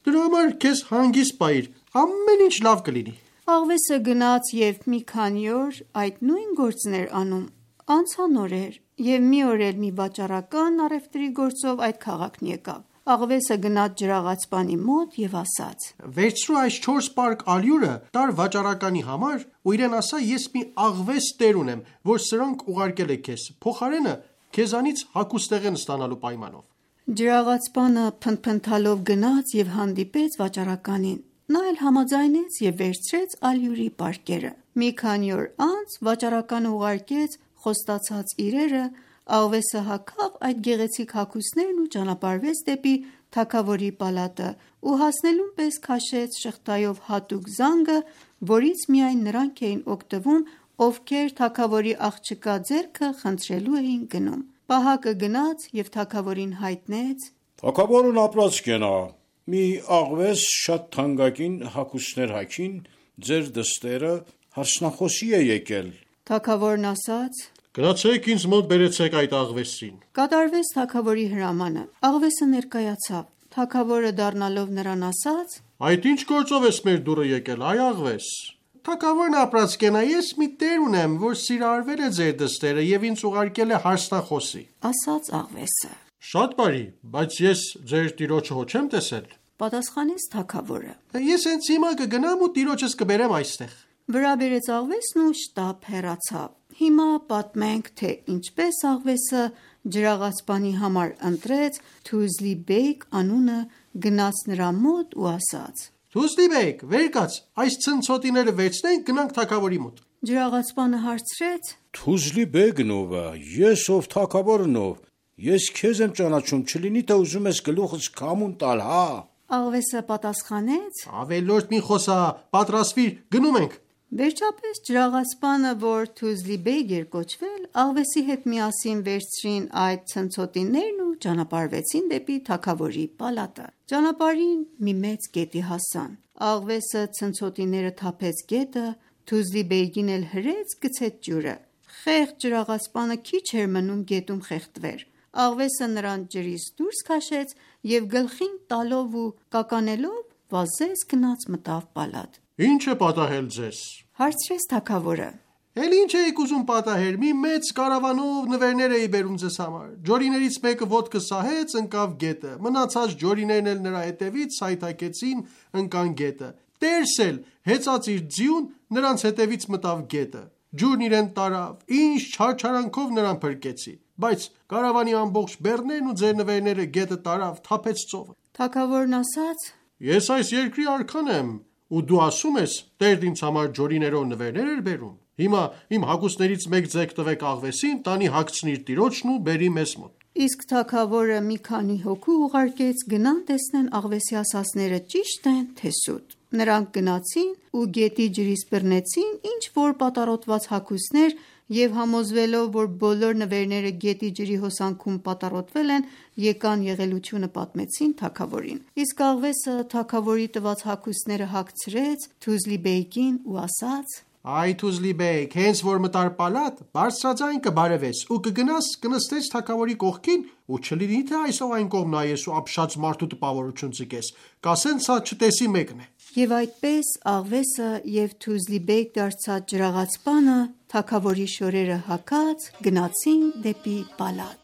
Speaker 12: Դրա համար քեզ հանգիստ պահիր, ամեն ինչ լավ կլինի։
Speaker 5: Աղվեսը գնաց և մի քանի օր այդ նույն գործն էր անում։ Անցան օրեր, և մի օր էլ մի վաճառական առևտրի գործով այդ քաղաքն եկավ։ Աղվեսը գնաց ջրաղացպանի մոտ և ասաց.
Speaker 12: Վերցրու այս 4 պարկ ալյուրը, տար վաճառականի համար ու իրեն ասա, ես մի աղվես տեր ունեմ, որ սրանք ուղարկել է քեզ, փոխարենը քեզանից հագուստեղեն ստանալու պայմանով։
Speaker 5: Ջրաղացպանը փնթփնթալով գնաց և հանդիպեց վաճառականին։ Նա էլ համաձայնեց և վերցրեց ալյուրի պարկերը։ Մի քանի օր անց վաճառականը ուղարկեց խոստացած իրերը, աղվեսը հագավ այդ գեղեցիկ հագուստներն ու ճանապարհվեց դեպի թագավորի պալատը ու հասնելուն պես քաշեց շղթայով հատուկ զանգը, որից միայն նրանք էին օգտվում, ովքեր թագավորի աղջկա ձեռքը խնդրելու էին գնում։ Պահակը գնաց և թագավորին հայտնեց.
Speaker 11: Թագավորն ապրած կենա, մի աղվես շատ թանկագին հագուստներ հագին, ձեր դստերը հարցնախոսի է եկել։
Speaker 5: Թագավորն ասաց.
Speaker 12: Գնացեք ինձ մոտ բերեցեք այդ աղվեսին։
Speaker 5: Կատարվեց թագավորի հրամանը։ Աղվեսը ներկայացավ։ Թագավորը դառնալով նրան ասաց.
Speaker 12: Այդ ինչ գործով ես մեր դուռը եկել, այ աղվես։ Թագավորն ապրած կենա, ես մի տեր ունեմ, որ սիրարվել է ձեր դստերը և ինձ ուղարկել է հարցնախոսի,
Speaker 5: ասաց աղվեսը։
Speaker 12: Շատ բարի, բայց ես ձեր տիրոջը հո չեմ տեսել,
Speaker 5: պատասխանեց թագավորը։
Speaker 12: Ես հենց հիմա կգնամ ու տիրոջս կբերեմ այստեղ։
Speaker 5: Վրա բերեց աղվեսն ու շտապ հեռացավ։ Հիմա պատմենք, թե ինչպես աղվեսը ջրաղացպանի համար ընտրեց Թուզլի Բեյք անունը, գնաց նրա մոտ ու ասաց.
Speaker 12: Թուզլի Բեյք, վեր կաց, այս ցնցոտիները վերցնենք, գնանք թագավորի մոտ։
Speaker 5: Ջրաղացպանը հարցրեց.
Speaker 11: Թուզլի Բեյքն ով է, ես ով թագավորն ով, ես քեզ եմ ճանաչում, չլինի թե ուզում ես գլուխս քամուն տալ, հա։
Speaker 5: Աղվեսը պատասխանեց.
Speaker 12: Ավելորդ մի խոսա, պատրաստվիր, գնում ենք։
Speaker 5: Վերջապես ջրաղացպանը, որ Թուզլի Բեյք էր կոչվել, աղվեսի հետ միասին վերցրին այդ ցնցոտիներն ու ճանապարհվեցին դեպի թագավորի պալատը։ Ճանապարհին մի մեծ գետի հասան։ Աղվեսը ցնցոտիները թափեց գետը, Թուզլի Բեյքին էլ հրեց գցեց ջուրը։ Խեղճ ջրաղացպանը քիչ էր մնում գետում խեղդվեր։ Աղվեսը նրան ջրից դուրս քաշեց և գլխին տալով ու կականելով վազեց գնաց մտավ պալատ։
Speaker 12: Ինչ է պատահել ձեզ,
Speaker 5: հարցրեց թագավորը։
Speaker 12: Էլ ինչ էիք ուզում պատահեր, մի մեծ կարավանով նվերներ էի բերում ձեզ համար։ Ջորիներից մեկը ոտքը սահեց, ընկավ գետը, մնացած ջորիներն էլ նրա հետևից սայթաքեցին, ընկան գետը։ Տերս էլ հեծած իր ձիուն նրանց հետևից մտավ գետը։ Ջուրն իրեն տարավ, ինչ չարչարանքով նրան փրկեցի, բայց կարավանի ամբողջ բեռներն ու ձեր նվերները գետը տարավ, թափեց ծովը։
Speaker 5: Թագավորն ասաց.
Speaker 12: Ես այս երկրի արքան եմ, ու դու ասում ես, Տերն ինձ համար ջորիներով նվերներ էր բերում։ Հիմա իմ հագուստներից մեկ ձեռք տվեք աղվեսին, տանի հագցնիր տիրոջն ու բերի մեզ մոտ։
Speaker 5: Իսկ թագավորը մի քանի հոգու ուղարկեց գնան տեսնեն աղվեսի ասածները ճիշտ են թե սուտ։ Նրանք գնացին ու գետի ջրից բռնեցին ինչ որ պատառոտված հագուստներ և համոզվելով, որ բոլոր նվերները գետի ջրի հոսանքում պատառոտվել են, եկան եղելությունը պատմեցին թագավորին։ Իսկ աղվեսը թագավորի տված հագուստները հագցրեց Թուզլի Բեյքին ու ասաց.
Speaker 12: Այ Թուզլի Բեյք, հենց որ մտար պալատ, բարձրաձայն կբարևես ու կգնաս կնստես թագավորի կողքին ու չլինի թե այսով այն կողմ նայես ու ապշած մարդու տպավորություն ձգես, կասեն սա չտեսի մեկն է։
Speaker 5: Եվ այդպես աղվեսը և Թուզլի Բեյք դարձած ջրաղացպանը թագավորի շորերը հագած գնացին դեպի պալատ։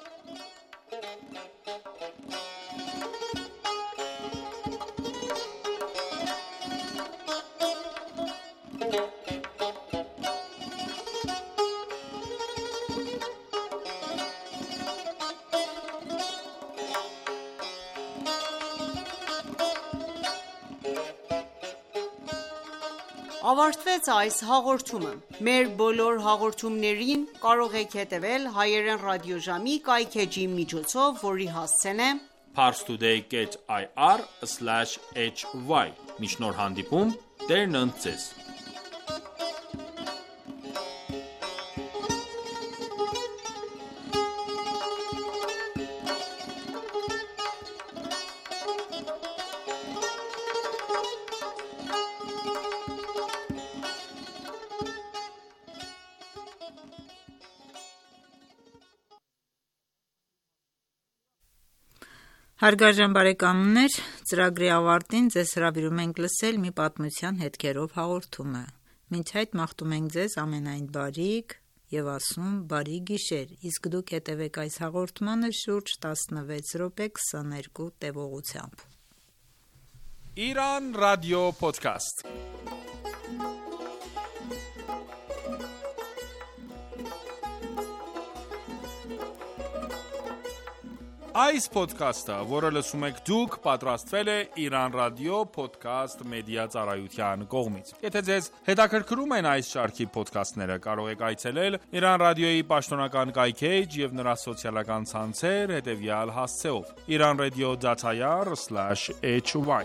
Speaker 13: Ավարտվեց այս հաղորդումը։ Մեր բոլոր հաղորդումներին կարող եք հետևել հայերեն ռադիոժամի կայքէջի միջոցով, որի հասցեն է
Speaker 1: parstoday.ir/hy։ Մինչ նոր հանդիպում, Տերն ընդ ձեզ։
Speaker 2: Հարգարժան բարեկամներ, ծրագրի ավարտին ձեզ հրավիրում ենք լսել մի պատմության հետքերով հաղորդումը։ Մինչ այդ մաղթում ենք ձեզ ամենայն բարիք եւ ասում բարի գիշեր, իսկ դուք հետևեք այս հաղորդմանը շուրջ 16 րոպե 22 տևողությամբ։
Speaker 1: Իրան ռադիո ոդքասթ։ Այս ոդքասթը, որը լսում եք դուք, պատրաստվել է Իրան ռադիո ոդքասթ մեդիա ծառայության կողմից։ Եթե ձեզ հետաքրքրում են այս շարքի ոդքասթները, կարող եք այցելել Իրան ռադիոյի պաշտոնական կայքեջ եւ նրա սոցիալական ցանցեր հետեւյալ հասցեով՝ iranradio.ir/hy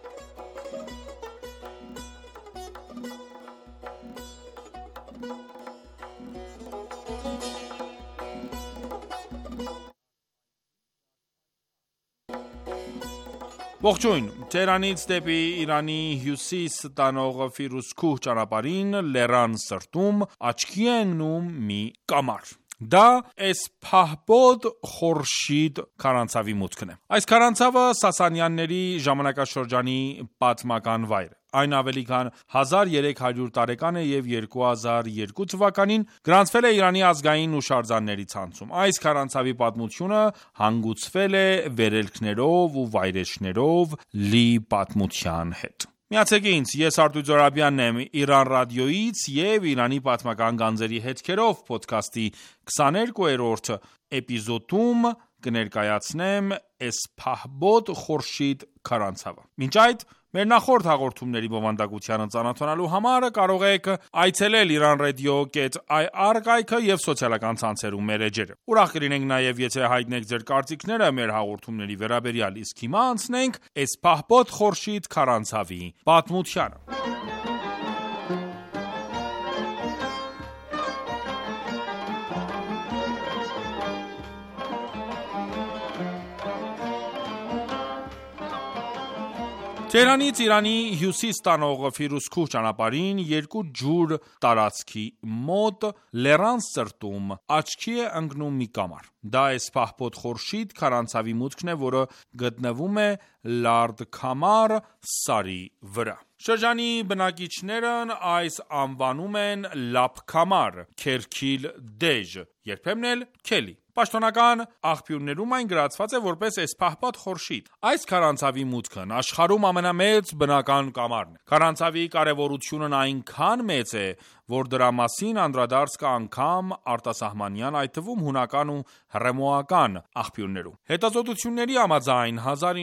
Speaker 1: Ողջույն, Թեհրանից դեպի Իրանի հյուսիս տանող Ֆիրուզքուհ ճանապարհին լեռան սրտում աչքի է ընկնում մի կամար։ Դա Էսփահբոդ Խորշիդ քարանձավի մուտքն է։ Այս քարանձավը Սասանյանների ժամանակաշրջանի պատմական վայր է։ Այն ավելի քան 1300 տարեկան է եւ 2002 թվականին գրանցվել է Իրանի ազգային հուշարձանների ցանցում։ Այս քարանձավի պատմությունը հանգուցվել է վերելքներով ու վայրէջքներով լի պատմության հետ։ Միացեք ինձ, ես Արտույտ Զորաբյանն եմ Իրան ռադիոյից եւ Իրանի պատմական գանձերի հետքերով ոդքասթի 22-րդ էպիզոդում կներկայացնեմ Էսփահբոդ Խորշիդ քարանձավը։ Մինչ այդ մեր նախորդ հաղորդումների բովանդակությանը ծանոթանալու համար կարող եք այցելել iranradio.ir կայքը եւ սոցիալական ցանցերում մեր էջերը։ Ուրախ կլինենք նաեւ եթե հայտնեք ձեր կարծիքները մեր հաղորդումների վերաբերյալ, իսկ հիմա անցնենք Էսփահբոդ Խորշիդ քարանձավի պատմությանը։ Թեհրանից Իրանի հյուսիս տանող Ֆիրուզքուհ ճանապարհին երկու ջուր տարածքի մոտ լեռան սրտում աչքի է ընկնում մի կամար։ Դա Էսփահբոդ Խորշիդ քարանձավի մուտքն է, որը գտնվում է Լարդքամար սարի վրա։ Շրջանի բնակիչներն այս անվանում են Լափքամար, Քերքիլ դեժ, երբեմն էլ Քելի։ Պաշտոնական աղբյուրներում այն գրացված է որպես Էսփահբոդ Խորշիդ։ Այս քարանձավի մուտքն աշխարհում ամենամեծ բնական կամարն է։ Քարանձավի կարևորությունն այնքան մեծ է, որ դրա մասին անդրադարձ կա անգամ արտասահմանյան, այդ թվում հունական ու հռոմեական աղբյուրներում։ Հետազոտությունների համաձայն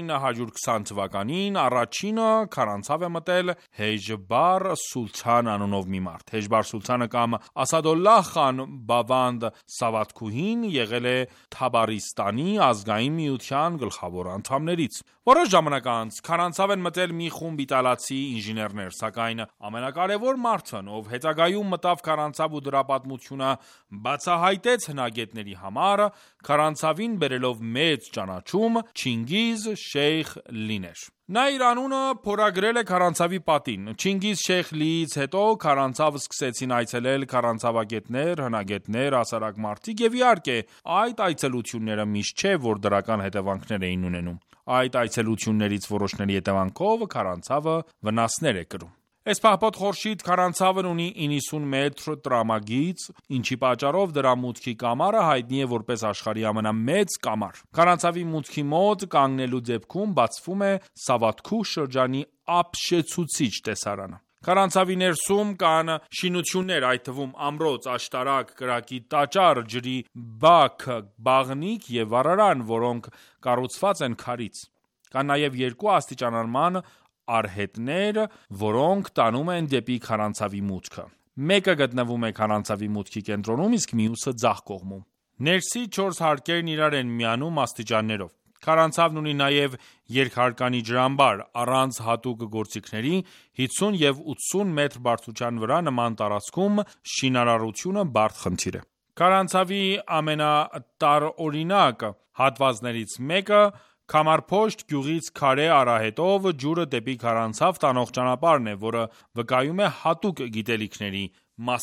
Speaker 1: 1920 թվականին առաջինը քարանձավ է մտել Հեջբար Սուլթան անունով մի մարդ։ Հեջբար Սուլթանը կամ Ասադոլլահ խան Բավանդ Սավաթքուհին եղել է Թաբարիստանի ազգային միության գլխավոր անդամներից։ Որոշ ժամանակ անց քարանձավ են մտել մի խումբ իտալացի ինժեներներ, սակայն ամենակարևոր մարդն, ով հետագայում մտավ քարանձավ ու դրա պատմությունը բացահայտեց հնագետների համար, քարանձավին բերելով մեծ ճանաչում, Չինգիզ Շեյխ Լին էր։ Նա իր անունը փորագրել է քարանձավի պատին։ Չինգիզ Շեյխ Լիից հետո քարանձավ սկսեցին այցելել քարանձավագետներ, հնագետներ, հասարակ մարդիկ եւ իհարկե այդ այցելությունները միշտ չէ, որ դրական հետևանքներ էին ունենում։ Այդ այցելություններից որոշների հետևանքով քարանձավը վնասներ է կրում։ Էսփահբոդ Խորշիդ քարանձավն ունի 90 մետր տրամագիծ, ինչի պատճառով դրա մուտքի կամարը հայտնի է որպես աշխարհի ամենամեծ կամար։ Քարանձավի մուտքի մոտ կանգնելու դեպքում բացվում է Սավաթքուհ շրջանի ապշեցուցիչ տեսարանը։ Քարանձավի ներսում կան շինություններ, այդ թվում ամրոց, աշտարակ, կրակի տաճար, ջրի բակ, բաղնիք եւ վառարան, որոնք կառուցված են քարից։ Կան նաեւ երկու աստիճանարման արհետներ, որոնք տանում են դեպի քարանձավի մուտքը։ Մեկը գտնվում է քարանձավի մուտքի կենտրոնում, իսկ մյուսը ձախ կողմում։ Ներսի 4 հարկերն իրար են միանում աստիճաններով։ Քարանձավն ունի նաև երկհարկանի ջրամբար, առանց հատուկ գործիքների 50 եւ 80 մետր բարձրության վրա նման տարածքում շինարարությունը բարդ խնդիր է։ Քարանձավի ամենատարօրինակ հատվածներից մեկը Քամարփոշտ գյուղից քարե արահետով ջուրը դեպի քարանձավ տանող ճանապարհն է, որը վկայում է հատուկ գիտելիքների մասին։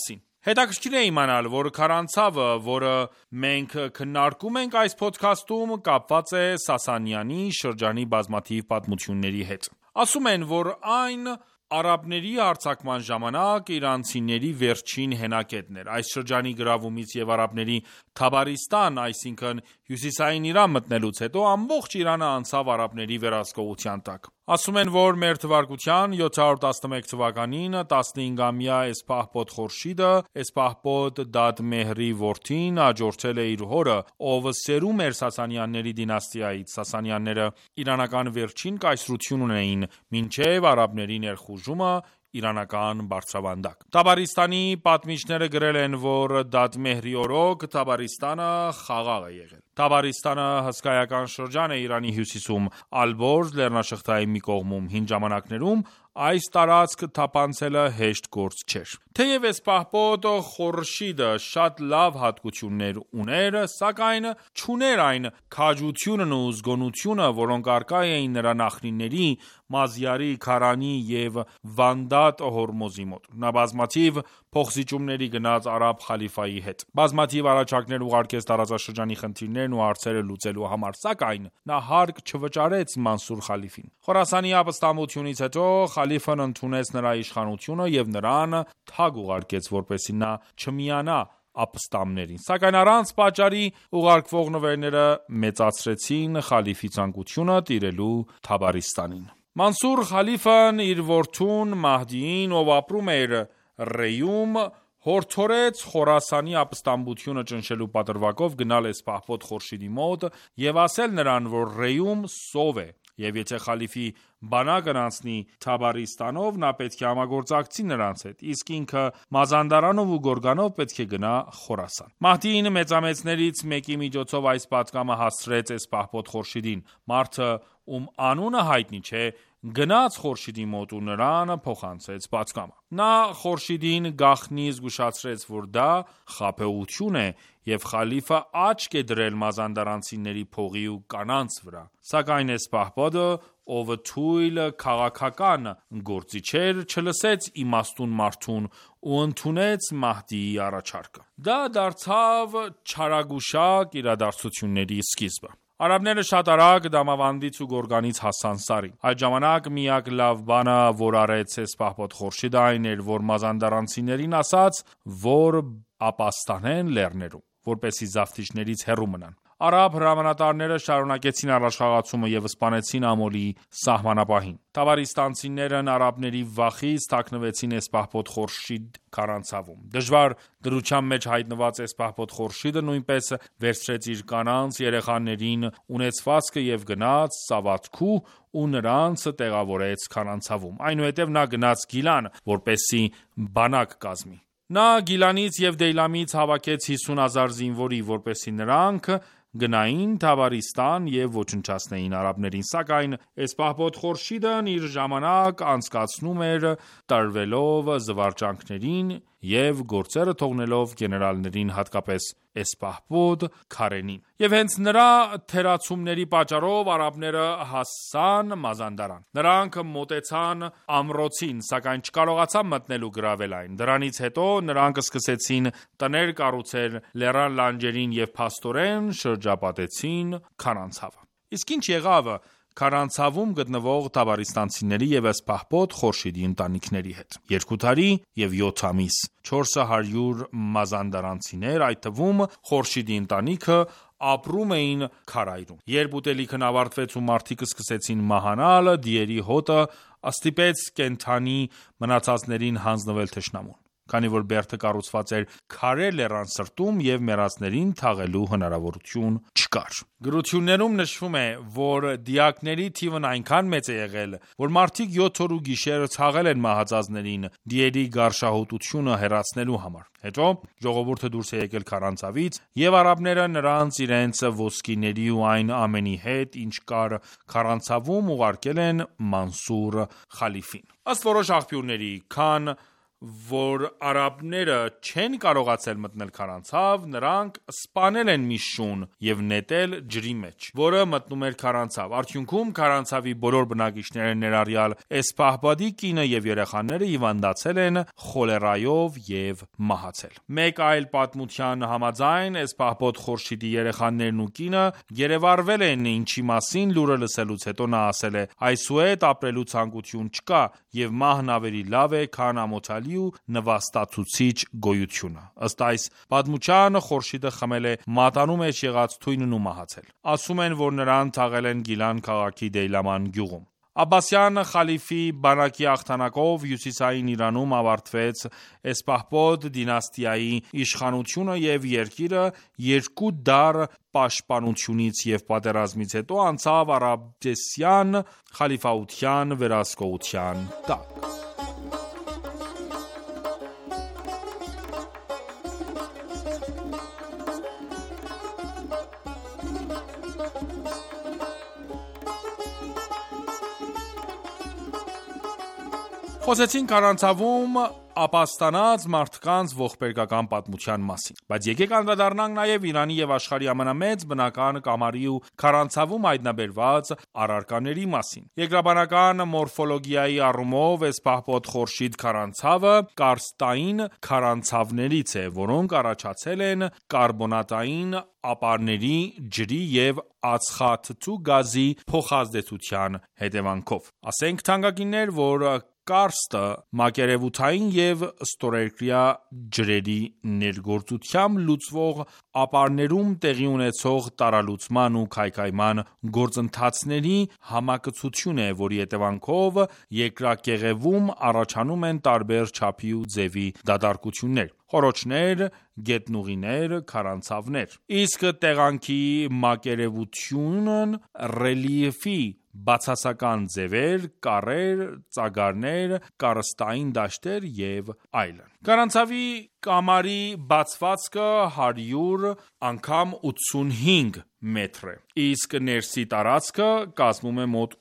Speaker 1: Հետաքրքիր է իմանալ, որ քարանցավը, որը մենք քննարկում ենք այս փոդքասթում, կապված է Սասանյանի շրջանի բազմաթիվ պատմությունների հետ։ Ասում են, որ այն արաբների հարձակման ժամանակ իրանցիների վերջին հենակետն էր։ Այս շրջանի գրավումից և արաբների Թաբարիստան, այսինքն հյուսիսային Իրան մտնելուց հետո ամբողջ Իրանը անցավ արաբների վերահսկողության տակ։ Ասում են, որ մ.թ. 711 թվականին 15-ամյա Էսփահբոդ Խորշիդը, Էսփահբոդ Դադմեհրի որդին, աջորդել է իր հորը, ով սերում էր Սասանյանների դինաստիայից։ Սասանյանները իրանական վերջին կայսրությունն էին, մինչև արաբների ներխուժումը իրանական բարձրավանդակ։ Թաբարիստանի պատմիչները գրել են, որ Դադմեհրի օրոք Թաբարիստանը խաղաղ է եղել։ Թաբարիստանը հսկայական շրջան է Իրանի հյուսիսում, Ալբորզ լեռնաշղթայի մի կողմում։ Հին ժամանակներում այս տարածք թափանցելը հեշտ գործ չէր։ Թեև Էսփահբոդ Խորշիդը շատ լավ հատկություններ ուներ, սակայն չուներ այն քաջությունն ու զգոնությունը, որոնք առկա էին նրա նախնիների Մազյարի, Քարանի և Վանդատ Հորմոզի մոտ։ Նա բազմաթիվ փոխզիջումների գնաց արաբ խալիֆայի հետ։ Բազմաթիվ առաջարկներ ուղարկեց տարածաշրջանի խնդիրներն ու հարցերը լուծելու համար, սակայն նա հարկ չվճարեց Մանսուր խալիֆին։ Խորասանի ապստամբությունից հետո խալիֆն ընդունեց նրա իշխանությունը և նրան թագ ուղարկեց, որպեսզի նա չմիանա ապստամբներին, սակայն առանց պատճառի ուղարկվող նվերները մեծացրեցին խալիֆի ցանկությունը տիրելու Թաբարիստանին։ Մանսուր խալիֆն իր որդուն Մահդիին, ով ապրում էր Ռեյում, հորդորեց Խորասանի ապստամբությունը ճնշելու պատրվակով գնալ Էսփահբոդ Խորշիդի մոտ և ասել նրան, որ Ռեյում սով է, և եթե խալիֆի բանակն անցնի Թաբարիստանով, նա պետք է համագործակցի նրանց հետ, իսկ ինքը Մազանդարանով ու Գորգանով պետք է գնա Խորասան։ Մահդիին մեծամեծներից մեկի միջոցով այս պատգամը հասցրեց Էսփահբոդ Խորշիդին։ Մարդը, ում անունը հայտնի չէ, գնաց Խորշիդի մոտ ու նրան փոխանցեց պատգամը։ Նա Խորշիդին գաղտնի զգուշացրեց, որ դա խաբեություն է և խալիֆը աչք է դրել մազանդարանցիների փողի ու կանանց վրա։ Սակայն Էսփահբոդը, ով թույլ քաղաքական գործիչ էր, չլսեց իմաստուն մարդուն ու ընդունեց Մահդիի առաջարկը։ Դա դարձավ չարագուշակ իրադարձությունների սկիզբը։ Արաբները շատ արագ Դամավանդից ու Գորգանից հասան Սարին։ Այդ ժամանակ միակ լավ բանը, որ արեց Էսփահբոդ Խորշիդը, այն էր, որ մազանդարանցիներին ասաց, որ ապաստանեն լեռներում, որպեսզի զավթիչներից հեռու մնան։ Արաբ հրամանատարները շարունակեցին առաջխաղացումը և սպանեցին Ամոլի սահմանապահին։ Թաբարիստանցիներն արաբների վախից թաքնվեցին Էսփահբոդ Խորշիդ քարանցավում։ Դժվար դրության մեջ հայտնված Էսփահբոդ Խորշիդը նույնպես վերցրեց իր կանանց, երեխաներին, ունեցվածքը և գնաց Սավաթքու ու նրանց տեղավորեց քարանցավում։ Այնուհետև նա գնաց Գիլան, որպեսզի բանակ կազմի։ Նա Գիլանից և Դեյլամից հավաքեց 50,000 զինվորի, որպեսզի նրանք գնային Թաբարիստան և ոչնչացնեին արաբներին, սակայն Էսփահբոդ Խորշիդն իր ժամանակ անցկացնում էր տրվելով զվարճանքներին և գործերը թողնելով գեներալներին, հատկապես Էսփահբոդ Քարենին։ Եվ հենց նրա թերացումների պատճառով արաբները հասան Մազանդարան։ Նրանք մոտեցան ամրոցին, սակայն չկարողացան մտնել ու գրավել այն։ Դրանից հետո նրանք սկսեցին տներ կառուցել լեռան լանջերին և փաստորեն շրջապատեցին քարանցավը։ Իսկ ինչ եղավ քարանցավում գտնվող թաբարիստանցիների և Էսփահբոդ Խորշիդի ընտանիքների հետ։ 2 տարի և 7 ամիս 400 մազանդարանցիներ, այդ թվում Խորշիդի ընտանիքը, ապրում էին քարայրում։ Երբ ուտելիքն ավարտվեց ու մարդիկ սկսեցին մահանալ, դիերի հոտը ստիպեց կենդանի մնացածներին հանձնվել թշնամուն, քանի որ բերդը կառուցված էր քարե լեռան սրտում և մեռածներին թաղելու հնարավորություն չկար։ Գրություններում նշվում է, որ դիակների թիվն այնքան մեծ է եղել, որ մարդիկ 7 օր ու գիշեր ցաղել են մահացածներին դիերի գարշահոտությունը հեռացնելու համար։ Հետո ժողովուրդը դուրս է եկել քարանցավից, և արաբները նրանց իրենց ոսկիների ու այն ամենի հետ, ինչ կար քարանցավում, ուղարկել են Մանսուր խալիֆին։ Ըստ որոշ աղբյուրների, քան որ արաբները չեն կարողացել մտնել քարանցավ, նրանք սպանել են մի շուն և նետել ջրի մեջ, որը մտնում էր քարանցավ։ Արդյունքում քարանցավի բոլոր բնակիչները, ներառյալ Էսփահբադի կինը և երեխաները, հիվանդացել են խոլերայով և մահացել։ Մեկ այլ պատմության համաձայն, Էսփահբոդ Խորշիդի երեխաներն ու կինը գերեվարվել են, ինչի մասին լուրը լսելուց հետո նա ասել է. «Այսուհետ ապրելու ցանկություն չկա, և մահն ավելի լավ է, քան ամոթալի ու նվաստացուցիչ գոյությունը»։ Ըստ այս պատմության, Խորշիդը խմել է մատանու մեջ եղած թույնն ու մահացել։ Ասում են, որ նրան թաղել են Գիլան քաղաքի Դեյլաման գյուղում։ Աբբասյան խալիֆի բանակի հաղթանակով հյուսիսային Իրանում ավարտվեց Էսփահբոդ դինաստիայի իշխանությունը և երկիրը երկու դար պաշտպանությունից և պատերազմից հետո անցավ Աբբասյան խալիֆայության վերահսկողության տակ։ Խոսեցինք քարանցավում ապաստանած մարդկանց ողբերգական պատմության մասին, բայց եկեք անդրադառնանք նաև Իրանի և աշխարհի ամենամեծ բնական կամարի ու քարանցավում հայտնաբերված առարկաների մասին։ Երկրաբանական մորֆոլոգիայի առումով Էսփահբոդ Խորշիդ քարանցավը կարստային քարանցավներից է, որոնք առաջացել են կարբոնատային ապարների, ջրի և ածխաթթու գազի փոխազդեցության հետևանքով։ Ասենք թանկագիններ, որ կարստը մակերևութային և ստորերկրյա ջրերի ներգործությամբ լուծվող ապարներում տեղի ունեցող տարալուծման ու քայքայման գործընթացների համակցություն է, որի հետևանքով երկրակեղևում առաջանում են տարբեր չափի ու ձևի դատարկություններ՝ խոռոչներ, գետնուղիներ, քարանցավներ։ Իսկ տեղանքի մակերևութունն ռելիեֆի բացասական ձևեր, կառեր, ծագարներ, կարստային դաշտեր և այլն։ Քարանցավի կամարի բացվածքը 100 × 85 մետր է, իսկ ներսի տարածքը կազմում է մոտ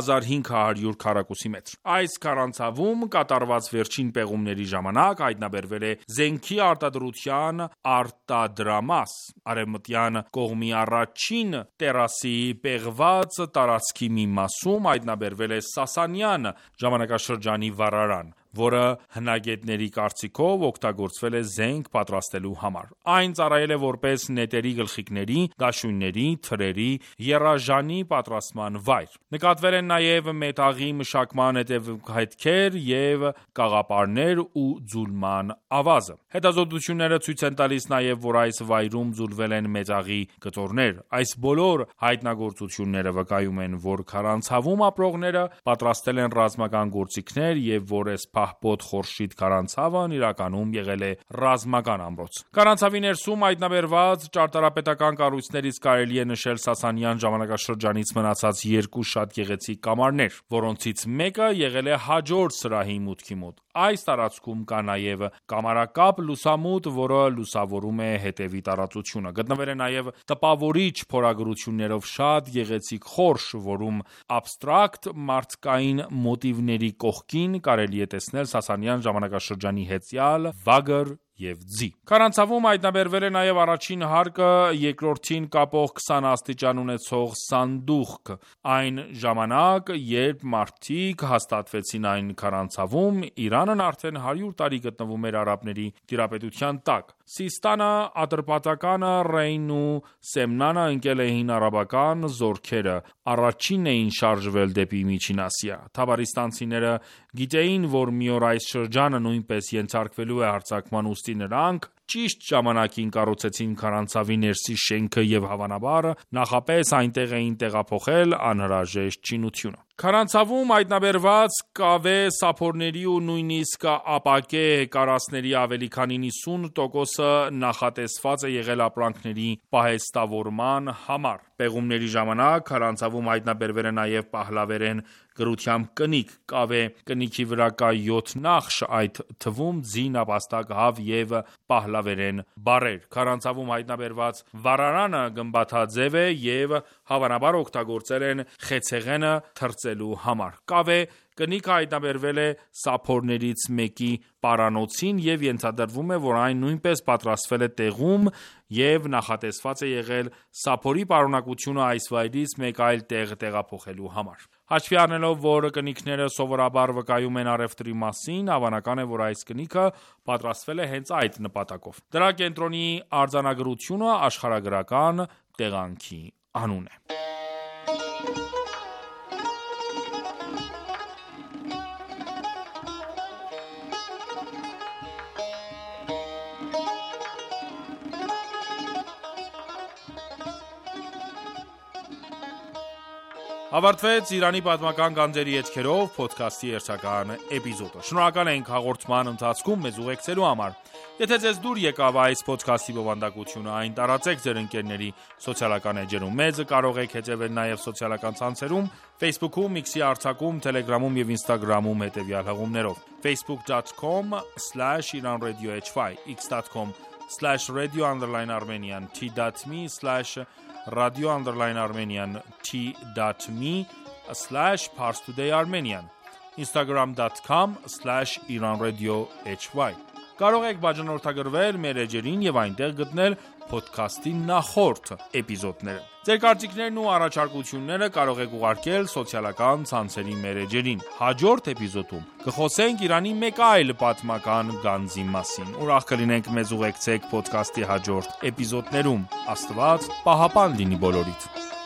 Speaker 1: 8500 քառակուսի մետր։ Այս քարանցավում կատարված վերջին պեղումների ժամանակ հայտնաբերվել է զենքի արտադրության արտադրամաս։ Արևմտյան կողմի առաջին տերասի պեղված տարածքի մի մասում հայտնաբերվել է Սասանյան ժամանակաշրջանի վառարան, որը հնագետների կարծիքով օգտագործվել է զենք պատրաստելու համար։ Այն ծառայել է որպես նետերի գլխիկների, դաշույնների, թրերի, եռաժանի պատրաստման վայր։ Նկատվել են նաև մետաղի մշակման հետքեր և կաղապարներ ու ձուլման ավազը։ Հետազոտությունները ցույց են տալիս նաև, որ այս վայրում ձուլվել են մետաղի կտորներ։ Այս բոլոր հայտնագործությունները վկայում են, որ քարանցավում ապրողները պատրաստել են ռազմական գործիքներ և որ Էսփահբոդ Խորշիդ քարանցավն իրականում եղել է ռազմական ամրոց։ Քարանցավի ներսում հայտնաբերված ճարտարապետական կառույցներից կարելի է նշել Սասանյան ժամանակաշրջանից մնացած երկու շատ գեղեցիկ կամարներ, որոնցից մեկը եղել է հաջորդ սրահի մուտքի մոտ։ Այս տարածքում կա նաև կամարակապ լուսամուտ, որը լուսավորում է հետևի տարածությունը։ Գտնվել է նաև տպավորիչ փորագրություններով շատ գեղեցիկ խորշ, որում աբստրակտ մարդկային մոտիվների կողքին կարելի է տեսնել Սասանյան ժամանակաշրջանի հեծյալ, վագր և ձի։ Քարանցավում հայտնաբերվել է նաև առաջին հարկը երկրորդին կապող 20 աստիճան ունեցող սանդուղք։ Այն ժամանակ, երբ մարդիկ հաստատվեցին այն քարանցավում, Իրանն արդեն 100 տարի գտնվում էր արաբների տիրապետության տակ։ Սիստանը, Ատրպատականը, Ռեյնն ու Սեմնանը ընկել էին արաբական զորքերը, առաջինն էին շարժվել դեպի Միջին Ասիա։ Թաբարիստանցիները գիտեին, որ մի օր այս շրջանը նույնպես ենթարկվելու է հարձակման, ուստի նրանք ճիշտ ժամանակին կառուցեցին քարանցավի ներսի շենքը և հավանաբար նախապես այնտեղ էին տեղափոխել անհրաժեշտ շինությունը։ Քարանցավում հայտնաբերված կավե սափորների ու նույնիսկ ապակե կարասների ավելի քան 90%-ը նախատեսված է եղել ապրանքների պահեստավորման համար։ Պեղումների ժամանակ քարանցավում հայտնաբերվել է նաև պահլավերեն գրությամբ կնիկ։ Կավե կնիքի վրա կա 7 նախշ, այդ թվում ձի, նապաստակ, հավ և պահլավերեն բառեր։ Քարանցավում հայտնաբերված վառարանը գմբաթաձև է և հավանաբար օգտագործել են խեցեղենը թրծելու համար։ Կավե Կնիքը հայտնաբերվել է սափորներից մեկի պարանոցին և ենթադրվում է, որ այն նույնպես պատրաստվել է տեղում և նախատեսված է եղել սափորի պարունակությունը այս վայրից մեկ այլ տեղ տեղափոխելու համար։ Հաշվի առնելով, որ կնիքները սովորաբար վկայում են առևտրի մասին, հավանական է, որ այս կնիքը պատրաստվել է հենց այդ նպատակով։ Դրա կենտրոնի արձանագրությունը աշխարհագրական տեղանքի անուն է։ Ավարտվեց Իրանի պատմական գանձերի հետքերով փոդքասթի հերթական էպիզոդը։ Շնորհակալ ենք հաղորդման ընթացքում մեզ ուղեկցելու համար։ Եթե ձեզ դուր եկավ այս փոդքասթի բովանդակությունը, այն տարածեք ձեր ընկերների սոցիալական էջերում։ Մեզ կարող եք հետևել նաև սոցիալական ցանցերում, Facebook-ում, X-ի արձակում, Telegram-ում եւ Instagram-ում հետևյալ հղումներով. facebook.com/iranradiohy, x.com/radio_armenian, t.me/radio_armenian, t.me/parstoday_armenian, instagram.com/iranradiohy Կարող եք բաժանորդագրվել մեր էջերին եւ այնտեղ գտնել փոդքասթի նախորդ էպիզոդները։ Ձեր կարծիքներն ու առաջարկությունները կարող եք ուղարկել սոցիալական ցանցերի մեր էջերին։ Հաջորդ էպիզոդում կխոսենք Իրանի մեկ այլ պատմական գանձի մասին։ Ուրախ կլինենք մեզ ուղեկցեք փոդքասթի հաջորդ էպիզոդներում։ Աստված պահապան լինի բոլորիդ։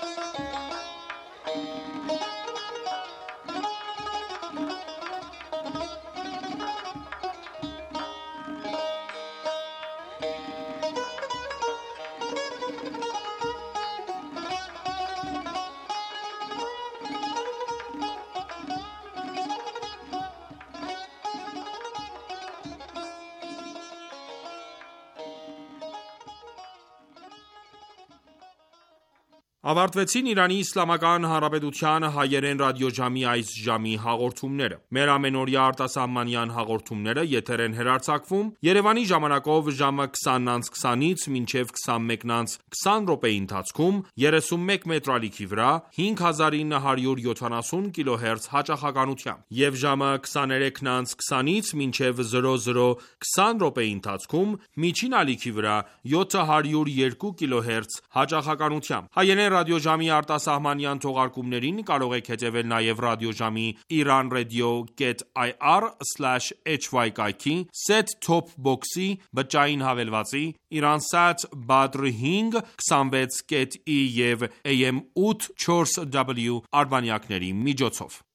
Speaker 1: Ավարտվեցին Իրանի Իսլամական Հանրապետության հայերեն ռադիոժամի այս ժամի հաղորդումները։ Մեր ամենօրյա արտասահմանյան հաղորդումները եթեր են հեռարձակվում Երևանի ժամանակով ժամը 20:20-ից մինչև 21:20 րոպեի ընթացքում 31 մետրալիքի վրա 5970 կիլոհերց հաճախականությամբ և ժամը 23:20-ից մինչև 00:20 րոպեի ընթացքում միջին ալիքի վրա 702 կիլոհերց հաճախականությամբ։ Հայերեն ռադիոժամի արտասահմանյան թողարկումներին կարող եք հետևել նաև ռադիոժամի iranradio.ir/hy կայքի, set-top box-ի, բջջային հավելվածի, Iransat Badr 5 26.i և AM 8 4W արբանյակների միջոցով։